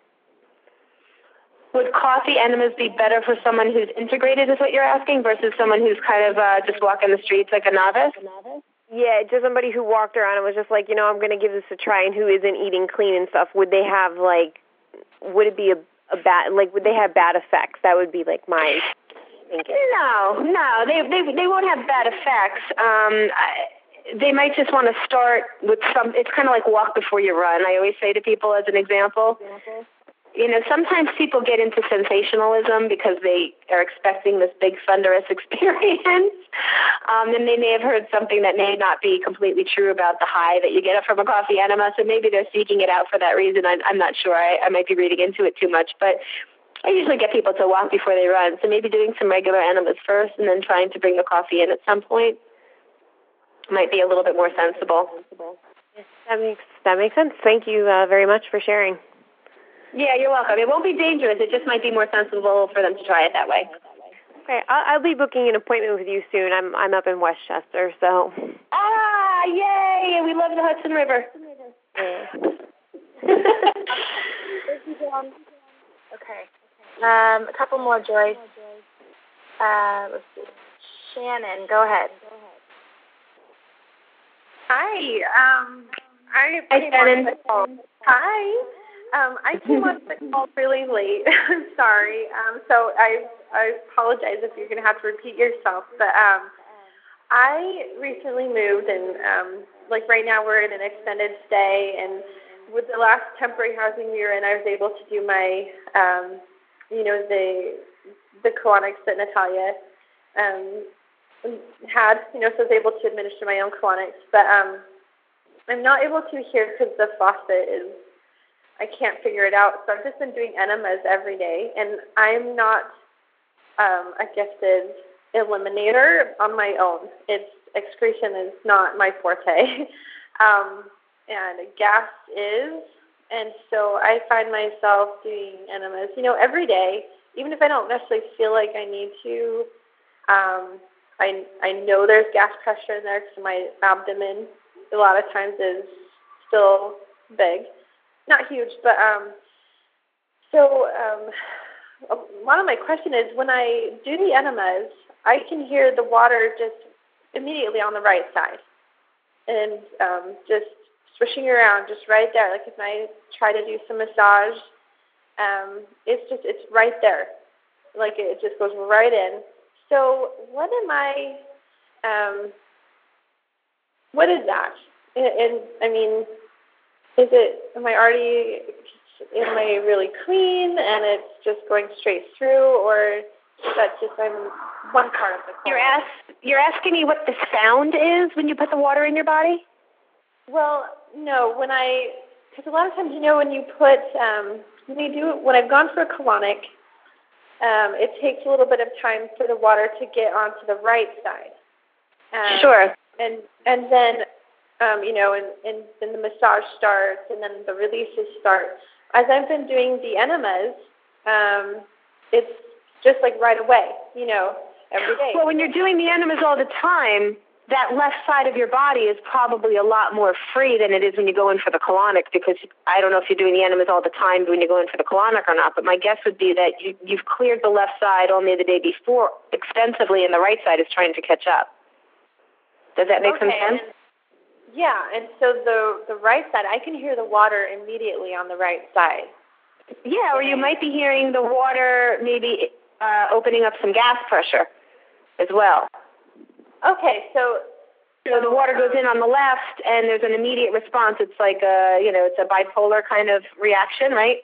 Would coffee enemas be better for someone who's integrated, is what you're asking, versus someone who's kind of just walking the streets like a novice? Yeah, just somebody who walked around and was just like, I'm going to give this a try, and who isn't eating clean and stuff. Would they have, would it be a bad, would they have bad effects? That would be, my thinking. No, they won't have bad effects. They might just want to start with it's kind of like walk before you run. I always say to people as an example. Sometimes people get into sensationalism because they are expecting this big thunderous experience. And they may have heard something that may not be completely true about the high that you get from a coffee enema. So maybe they're seeking it out for that reason. I'm not sure. I might be reading into it too much. But I usually get people to walk before they run. So maybe doing some regular enemas first and then trying to bring the coffee in at some point might be a little bit more sensible. That makes sense. Thank you very much for sharing. Yeah, you're welcome. It won't be dangerous. It just might be more sensible for them to try it that way. Okay, I'll be booking an appointment with you soon. I'm up in Westchester, so. Ah, yay! We love the Hudson River. Yeah. Okay. A couple more, Joyce. Let's see. Shannon, go ahead. Hi. Hi, Shannon. Hi. I came on the call really late. I'm sorry. So I apologize if you're going to have to repeat yourself. But I recently moved, and right now we're in an extended stay. And with the last temporary housing we were in, I was able to do my, the colonics that Natalia had. So I was able to administer my own colonics. But I'm not able to here because the faucet is. I can't figure it out, so I've just been doing enemas every day, and I'm not a gifted eliminator on my own. Excretion is not my forte, and gas is, and so I find myself doing enemas, every day, even if I don't necessarily feel like I need to. I know there's gas pressure in there because my abdomen a lot of times is still big. Not huge, but one of my question is, when I do the enemas, I can hear the water just immediately on the right side, and just swishing around, just right there. Like if I try to do some massage, it's right there. Like it just goes right in. So what is that? And I mean, am I really clean and it's just going straight through, or is that just one part of the colon? You're asking me what the sound is when you put the water in your body? Well, no, because a lot of times, when you put, when I've gone for a colonic, it takes a little bit of time for the water to get onto the right side. Sure. And then, and then the massage starts, and then the releases start. As I've been doing the enemas, it's just like right away, every day. Well, when you're doing the enemas all the time, that left side of your body is probably a lot more free than it is when you go in for the colonic, because I don't know if you're doing the enemas all the time when you go in for the colonic or not, but my guess would be that you've cleared the left side only the day before extensively, and the right side is trying to catch up. Does that make some sense? Yeah, and so the right side, I can hear the water immediately on the right side. Yeah, or you might be hearing the water maybe opening up some gas pressure as well. Okay, so the water goes in on the left, and there's an immediate response. It's like it's a bipolar kind of reaction, right?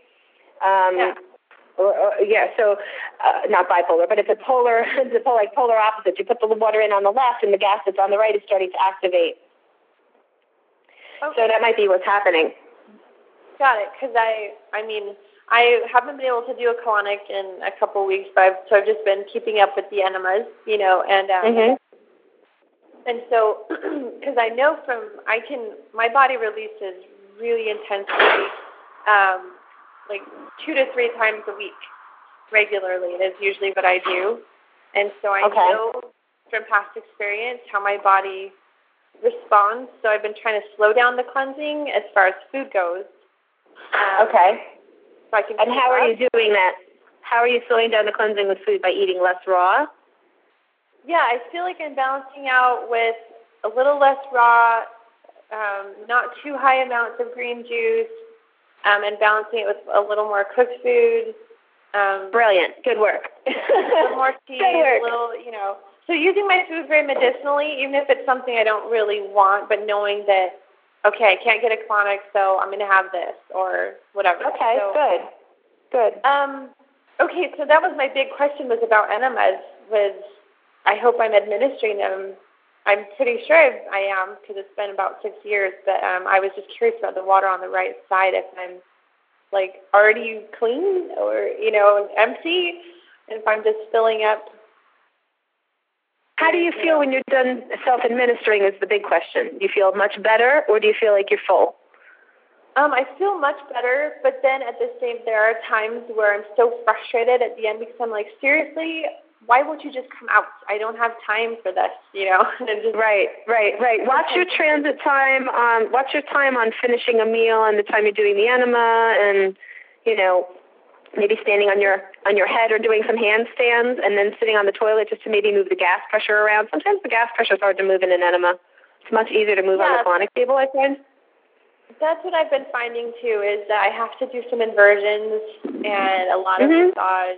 So not bipolar, but it's a polar, polar opposite. You put the water in on the left, and the gas that's on the right is starting to activate. Okay. So that might be what's happening. Got it, because I haven't been able to do a colonic in a couple of weeks, but I've just been keeping up with the enemas, and so, because I know my body releases really intensely, like 2 to 3 times a week regularly is usually what I do. And so I know from past experience how my body responds. So I've been trying to slow down the cleansing as far as food goes. So I can. And how are you doing that? How are you slowing down the cleansing with food? By eating less raw? Yeah, I feel like I'm balancing out with a little less raw, not too high amounts of green juice, and balancing it with a little more cooked food. Brilliant. Good work. A little more tea, Good work. a little, So using my food very medicinally, even if it's something I don't really want, but knowing that, okay, I can't get a colonic, so I'm going to have this or whatever. Okay, so, good. Okay, so that was my big question was about enemas. I hope I'm administering them. I'm pretty sure I am because it's been about 6 years, but I was just curious about the water on the right side, if I'm like already clean or, empty, and if I'm just filling up. How do you feel when you're done self-administering is the big question. Do you feel much better or do you feel like you're full? I feel much better, but then at the same, there are times where I'm so frustrated at the end because I'm like, seriously, why won't you just come out? I don't have time for this, And just, Right. Watch your transit time. Watch your time on finishing a meal and the time you're doing the enema, and maybe standing on your head or doing some handstands, and then sitting on the toilet just to maybe move the gas pressure around. Sometimes the gas pressure is hard to move in an enema. It's much easier to move on the colonic table, I find. That's what I've been finding too. Is that I have to do some inversions and a lot of massage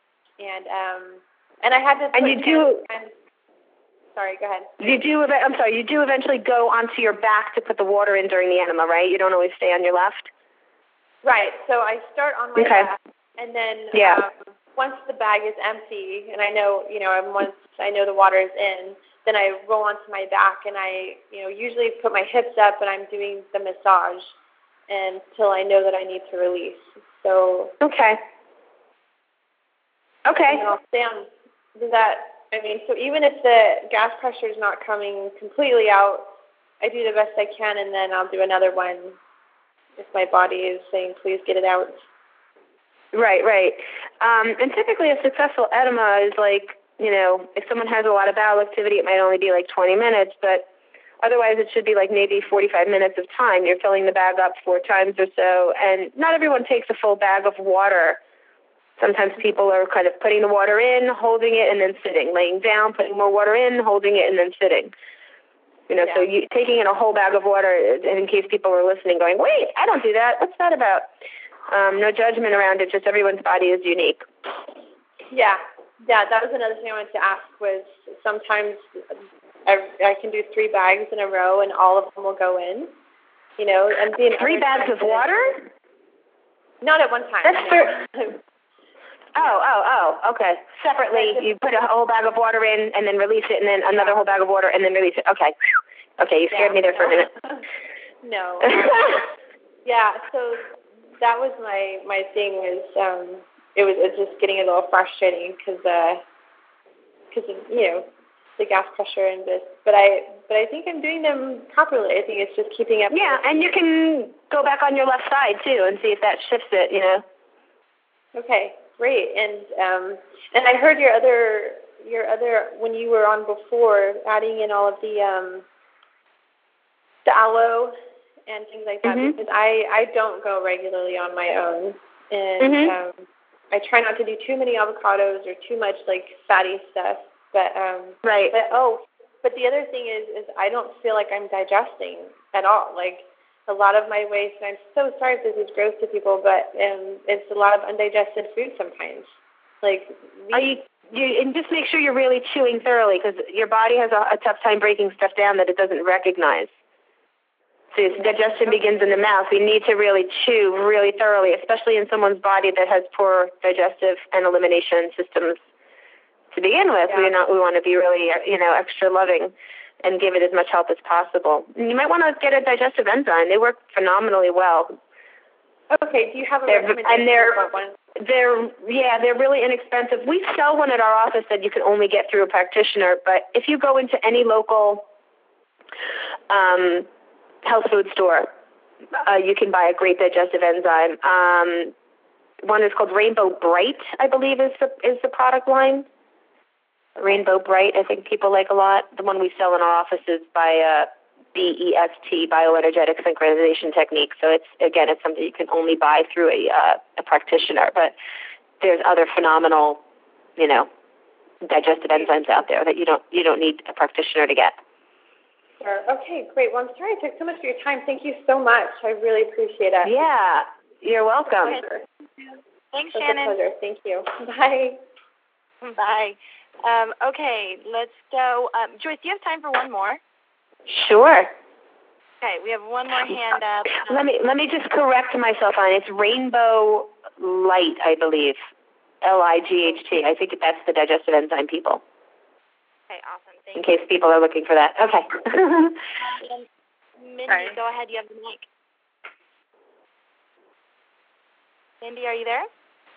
and I had to. And you do. Sorry, go ahead. You do eventually go onto your back to put the water in during the enema, right? You don't always stay on your left? Right. So I start on my back, and then once the bag is empty, and I know, once I know the water is in, then I roll onto my back, and I, usually put my hips up, and I'm doing the massage until I know that I need to release. So. Okay. And I'll stay on. So even if the gas pressure is not coming completely out, I do the best I can, and then I'll do another one if my body is saying, please get it out. Right. And typically a successful enema is like, if someone has a lot of bowel activity, it might only be like 20 minutes, but otherwise it should be like maybe 45 minutes of time. You're filling the bag up 4 times or so, and not everyone takes a full bag of water. Sometimes people are kind of putting the water in, holding it, and then sitting, laying down, putting more water in, holding it, and then sitting. So you taking in a whole bag of water, in case people are listening going, wait, I don't do that. What's that about? No judgment around it, just everyone's body is unique. Yeah, that was another thing I wanted to ask was sometimes I can do 3 bags in a row and all of them will go in, and 3 bags of water? Not at one time. That's Oh, okay. Separately, you put a whole bag of water in and then release it, and then another whole bag of water and then release it. Okay. Okay, you scared me there for a minute. No. So that was my thing was it was just getting a little frustrating because the gas pressure and this. But I think I'm doing them properly. I think it's just keeping up. Yeah, and you can go back on your left side too and see if that shifts it. Okay. Great, and I heard your other when you were on before, adding in all of the aloe and things like that, because I don't go regularly on my own, and I try not to do too many avocados or too much like fatty stuff. But But the other thing is I don't feel like I'm digesting at all. Like a lot of my waste, and I'm so sorry if this is gross to people, but it's a lot of undigested food sometimes. Like, and just make sure you're really chewing thoroughly, because your body has a tough time breaking stuff down that it doesn't recognize. So digestion begins in the mouth. We need to really chew really thoroughly, especially in someone's body that has poor digestive and elimination systems to begin with. Yeah. We want to be really, extra loving and give it as much help as possible. And you might want to get a digestive enzyme. They work phenomenally well. Okay, do you have a recommendation for one? They're really inexpensive. We sell one at our office that you can only get through a practitioner, but if you go into any local health food store, you can buy a great digestive enzyme. One is called Rainbow Bright, I believe is the product line. Rainbow Bright, I think people like a lot. The one we sell in our office is by BEST, Bioenergetic Synchronization Technique. So it's something you can only buy through a practitioner. But there's other phenomenal, digestive enzymes out there that you don't need a practitioner to get. Sure. Okay, great. Well, I'm sorry I took so much of your time. Thank you so much. I really appreciate it. Yeah, you're welcome. Thanks, It's Shannon. a pleasure. Thank you. Bye. Bye. Okay, let's go. Joyce, do you have time for one more? Sure. Okay, we have one more hand up. Let me just correct myself on it. It's Rainbow Light, I believe. LIGHT. I think that's the digestive enzyme people. Okay, awesome. Thank in case people are looking for that. Okay. Mindy, go ahead. You have the mic. Mindy, are you there?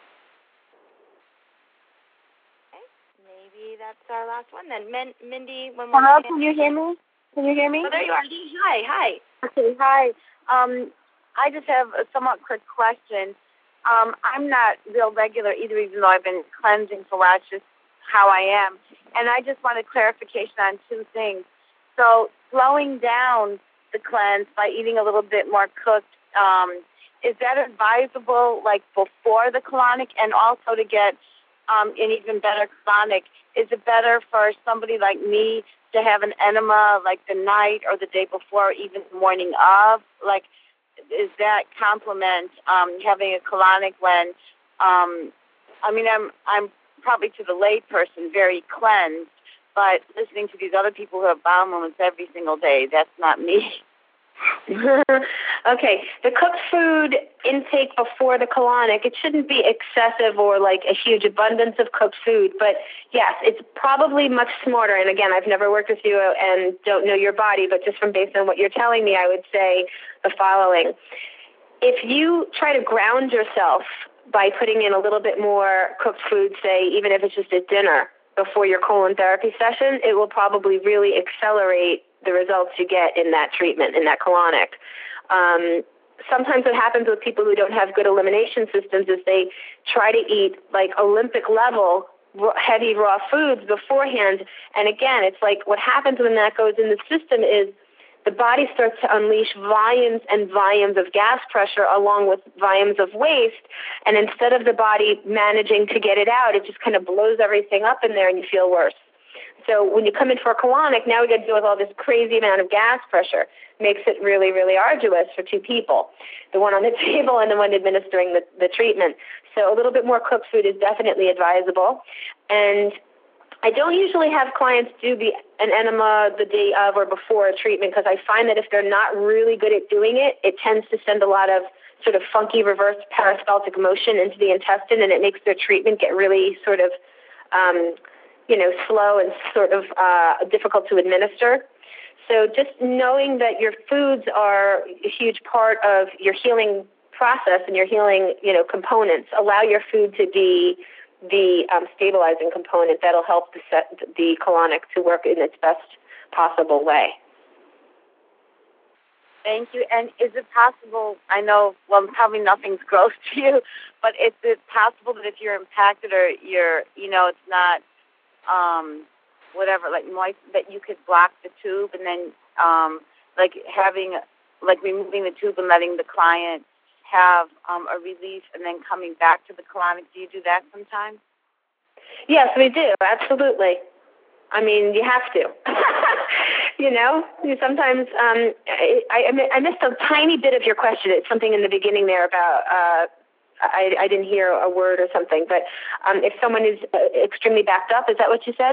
Okay, maybe that's our last one then. Mindy, when we're hello, can you hear me? Can you hear me? Oh, there you are. Hi. Okay, hi. I just have a somewhat quick question. I'm not real regular either, even though I've been cleansing for a while. It's just how I am. And I just wanted clarification on two things. So slowing down the cleanse by eating a little bit more cooked, is that advisable like before the colonic? And also to get an even better colonic, is it better for somebody like me to have an enema like the night or the day before, or even the morning of? Like, is that complement having a colonic when, I'm probably to the lay person very cleansed, but listening to these other people who have bowel movements every single day, that's not me. Okay, the cooked food intake before the colonic, it shouldn't be excessive or like a huge abundance of cooked food, but yes, it's probably much smarter. And again, I've never worked with you and don't know your body, but just from based on what you're telling me, I would say the following. If you try to ground yourself by putting in a little bit more cooked food, say, even if it's just at dinner before your colon therapy session, it will probably really accelerate the results you get in that treatment, in that colonic. Sometimes what happens with people who don't have good elimination systems is they try to eat like Olympic level heavy raw foods beforehand. And again, it's like what happens when that goes in the system is the body starts to unleash volumes and volumes of gas pressure along with volumes of waste. And instead of the body managing to get it out, it just kind of blows everything up in there and you feel worse. So when you come in for a colonic, now we got to deal with all this crazy amount of gas pressure. Makes it really, really arduous for two people, the one on the table and the one administering the treatment. So a little bit more cooked food is definitely advisable. And I don't usually have clients do an enema the day of or before a treatment because I find that if they're not really good at doing it, it tends to send a lot of sort of funky reverse peristaltic motion into the intestine, and it makes their treatment get really sort of slow and sort of difficult to administer. So just knowing that your foods are a huge part of your healing process and your healing, components, allow your food to be the stabilizing component that'll help the colonic to work in its best possible way. Thank you. And is it possible, I know, probably nothing's gross to you, but is it possible that if you're impacted or you're, it's not, moist, that you could block the tube and then, removing the tube and letting the client have a relief and then coming back to the colonic? Do you do that sometimes? Yes, we do. Absolutely. I mean, you have to. Sometimes I missed a tiny bit of your question. It's something in the beginning there about I didn't hear a word or something. But if someone is extremely backed up, is that what you said?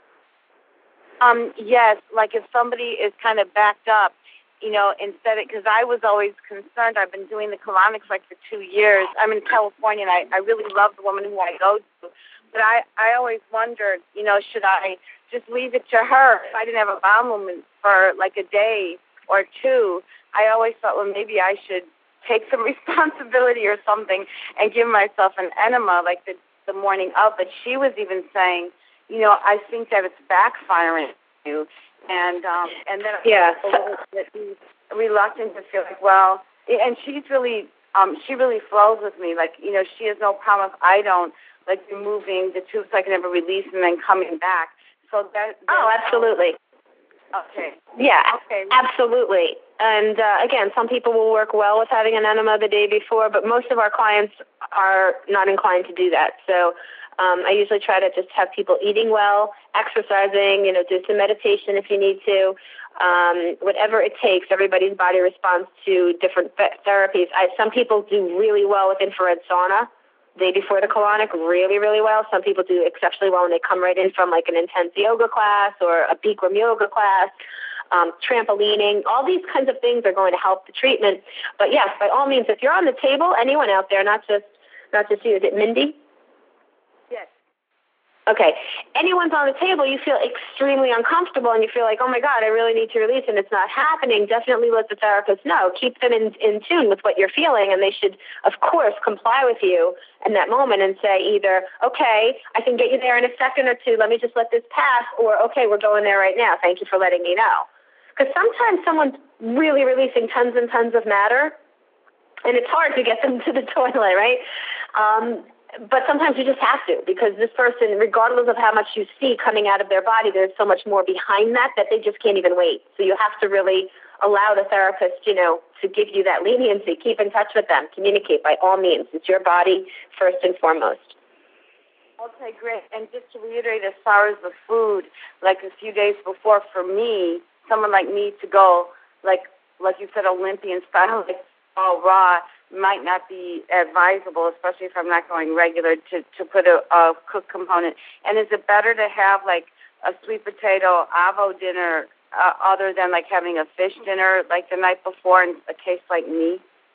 Yes, like if somebody is kind of backed up, because I was always concerned. I've been doing the colonics for 2 years. I'm in California, and I really love the woman who I go to. But I always wondered, should I just leave it to her? If I didn't have a bowel movement for a day or two, I always thought, well, maybe I should take some responsibility or something and give myself an enema the morning of. But she was even saying, I think that it's backfiring you. And then yeah. I'm a little bit reluctant to feel well, and she's really, she really flows with me. She has no problem if I don't, removing the tubes so I can never release and then coming back. So that. Oh, absolutely. Okay. Yeah, okay. Absolutely. And again, some people will work well with having an enema the day before, but most of our clients are not inclined to do that. So I usually try to just have people eating well, exercising, do some meditation if you need to, whatever it takes. Everybody's body responds to different therapies. Some people do really well with infrared sauna the day before the colonic, really, really well. Some people do exceptionally well when they come right in from an intense yoga class or a Bikram yoga class, trampolining. All these kinds of things are going to help the treatment. But yes, by all means, if you're on the table, anyone out there, not just you, is it Mindy? Yes. Okay. Anyone's on the table, you feel extremely uncomfortable and you feel like, oh my God, I really need to release and it's not happening. Definitely let the therapist know. Keep them in tune with what you're feeling, and they should, of course, comply with you in that moment and say either, okay, I can get you there in a second or two. Let me just let this pass. Or, okay, we're going there right now. Thank you for letting me know. Because sometimes someone's really releasing tons and tons of matter, and it's hard to get them to the toilet, right? But sometimes you just have to, because this person, regardless of how much you see coming out of their body, there's so much more behind that they just can't even wait. So you have to really allow the therapist, to give you that leniency. Keep in touch with them. Communicate by all means. It's your body first and foremost. Okay, great. And just to reiterate, as far as the food, a few days before, for me, someone like me to go, like you said, Olympian style, all raw, might not be advisable, especially if I'm not going regular, to put a cooked component. And is it better to have a sweet potato avo dinner other than having a fish dinner the night before in a case like me?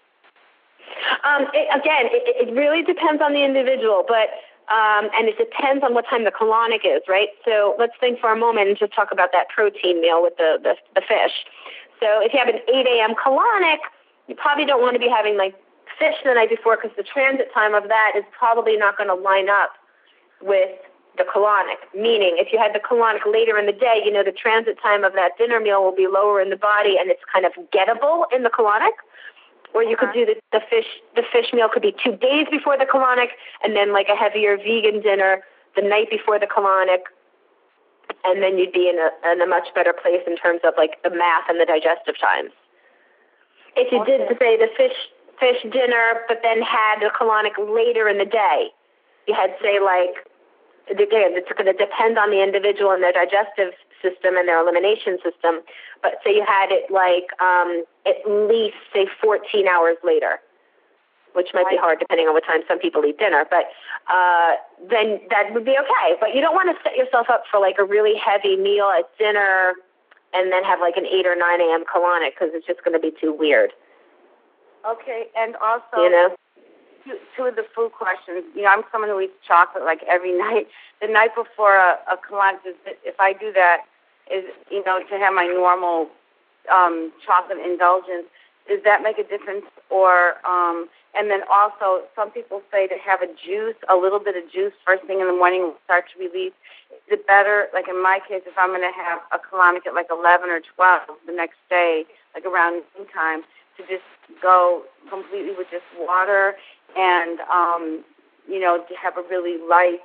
It really depends on the individual, but and it depends on what time the colonic is, right? So let's think for a moment and just talk about that protein meal with the fish. So if you have an 8 a.m. colonic, you probably don't want to be having fish the night before, because the transit time of that is probably not going to line up with the colonic. Meaning, if you had the colonic later in the day, the transit time of that dinner meal will be lower in the body and it's kind of gettable in the colonic. Or you could do the fish meal could be 2 days before the colonic, and then a heavier vegan dinner the night before the colonic, and then you'd be in a much better place in terms of the math and the digestive times. If you did, say, the fish dinner, but then had the colonic later in the day, you had, say, again, it's going to depend on the individual and their digestive system and their elimination system, but say you had it at least, say, 14 hours later, which might be hard depending on what time some people eat dinner, but then that would be okay. But you don't want to set yourself up for a really heavy meal at dinner and then have an 8 or 9 a.m. colonic, because it's just going to be too weird. Okay, and also, two of the food questions. I'm someone who eats chocolate every night. The night before a colonic, if I do that, is to have my normal chocolate indulgence. Does that make a difference? Or and then also, some people say to have a little bit of juice first thing in the morning will start to release. Is it better, in my case, if I'm going to have a colonic at 11 or 12 the next day, around noontime, to just go completely with just water and, to have a really light,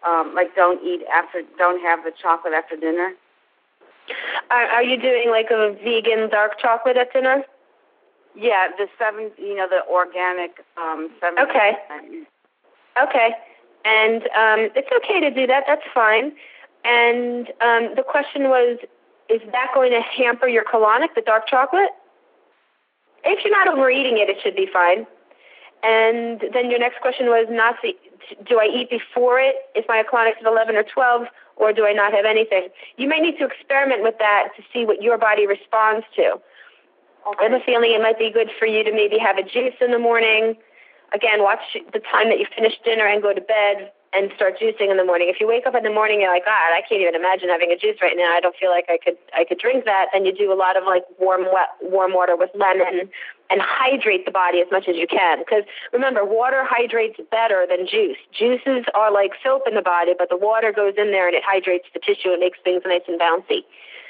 don't have the chocolate after dinner? Are you doing a vegan dark chocolate at dinner? Yeah, the organic 7%. Okay. Okay. And it's okay to do that. That's fine. And the question was, is that going to hamper your colonic, the dark chocolate? If you're not overeating it, it should be fine. And then your next question was, do I eat before it if my colonic is 11 or 12, or do I not have anything? You may need to experiment with that to see what your body responds to. Okay. I have a feeling it might be good for you to maybe have a juice in the morning. Again, watch the time that you finish dinner and go to bed and start juicing in the morning. If you wake up in the morning, you're like, God, I can't even imagine having a juice right now. I don't feel like I could drink that. Then you do a lot of like warm water with lemon and hydrate the body as much as you can. Because remember, water hydrates better than juice. Juices are like soap in the body, but the water goes in there and it hydrates the tissue and makes things nice and bouncy.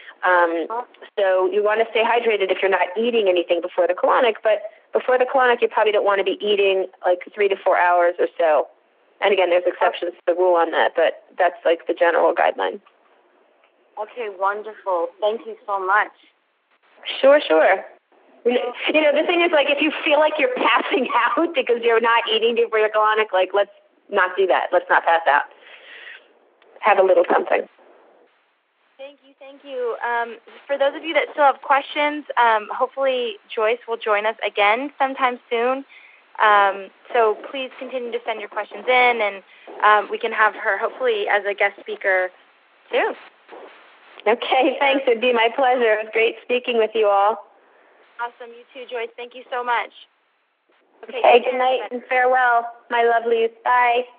So you want to stay hydrated if you're not eating anything before the colonic. But before the colonic, you probably don't want to be eating like 3 to 4 hours or so. And again, there's exceptions to the rule on that, but that's like the general guideline. Okay, wonderful. Thank you so much. Sure. You know, the thing is, like, if you feel like you're passing out because you're not eating before your colonic, like, let's not do that. Let's not pass out. Have a little something. Thank you. For those of you that still have questions, hopefully Joyce will join us again sometime soon. So please continue to send your questions in, and we can have her hopefully as a guest speaker soon. Okay, thanks. It would be my pleasure. It was great speaking with you all. Awesome. You too, Joyce. Thank you so much. Okay, good night and farewell, my lovelies. Bye.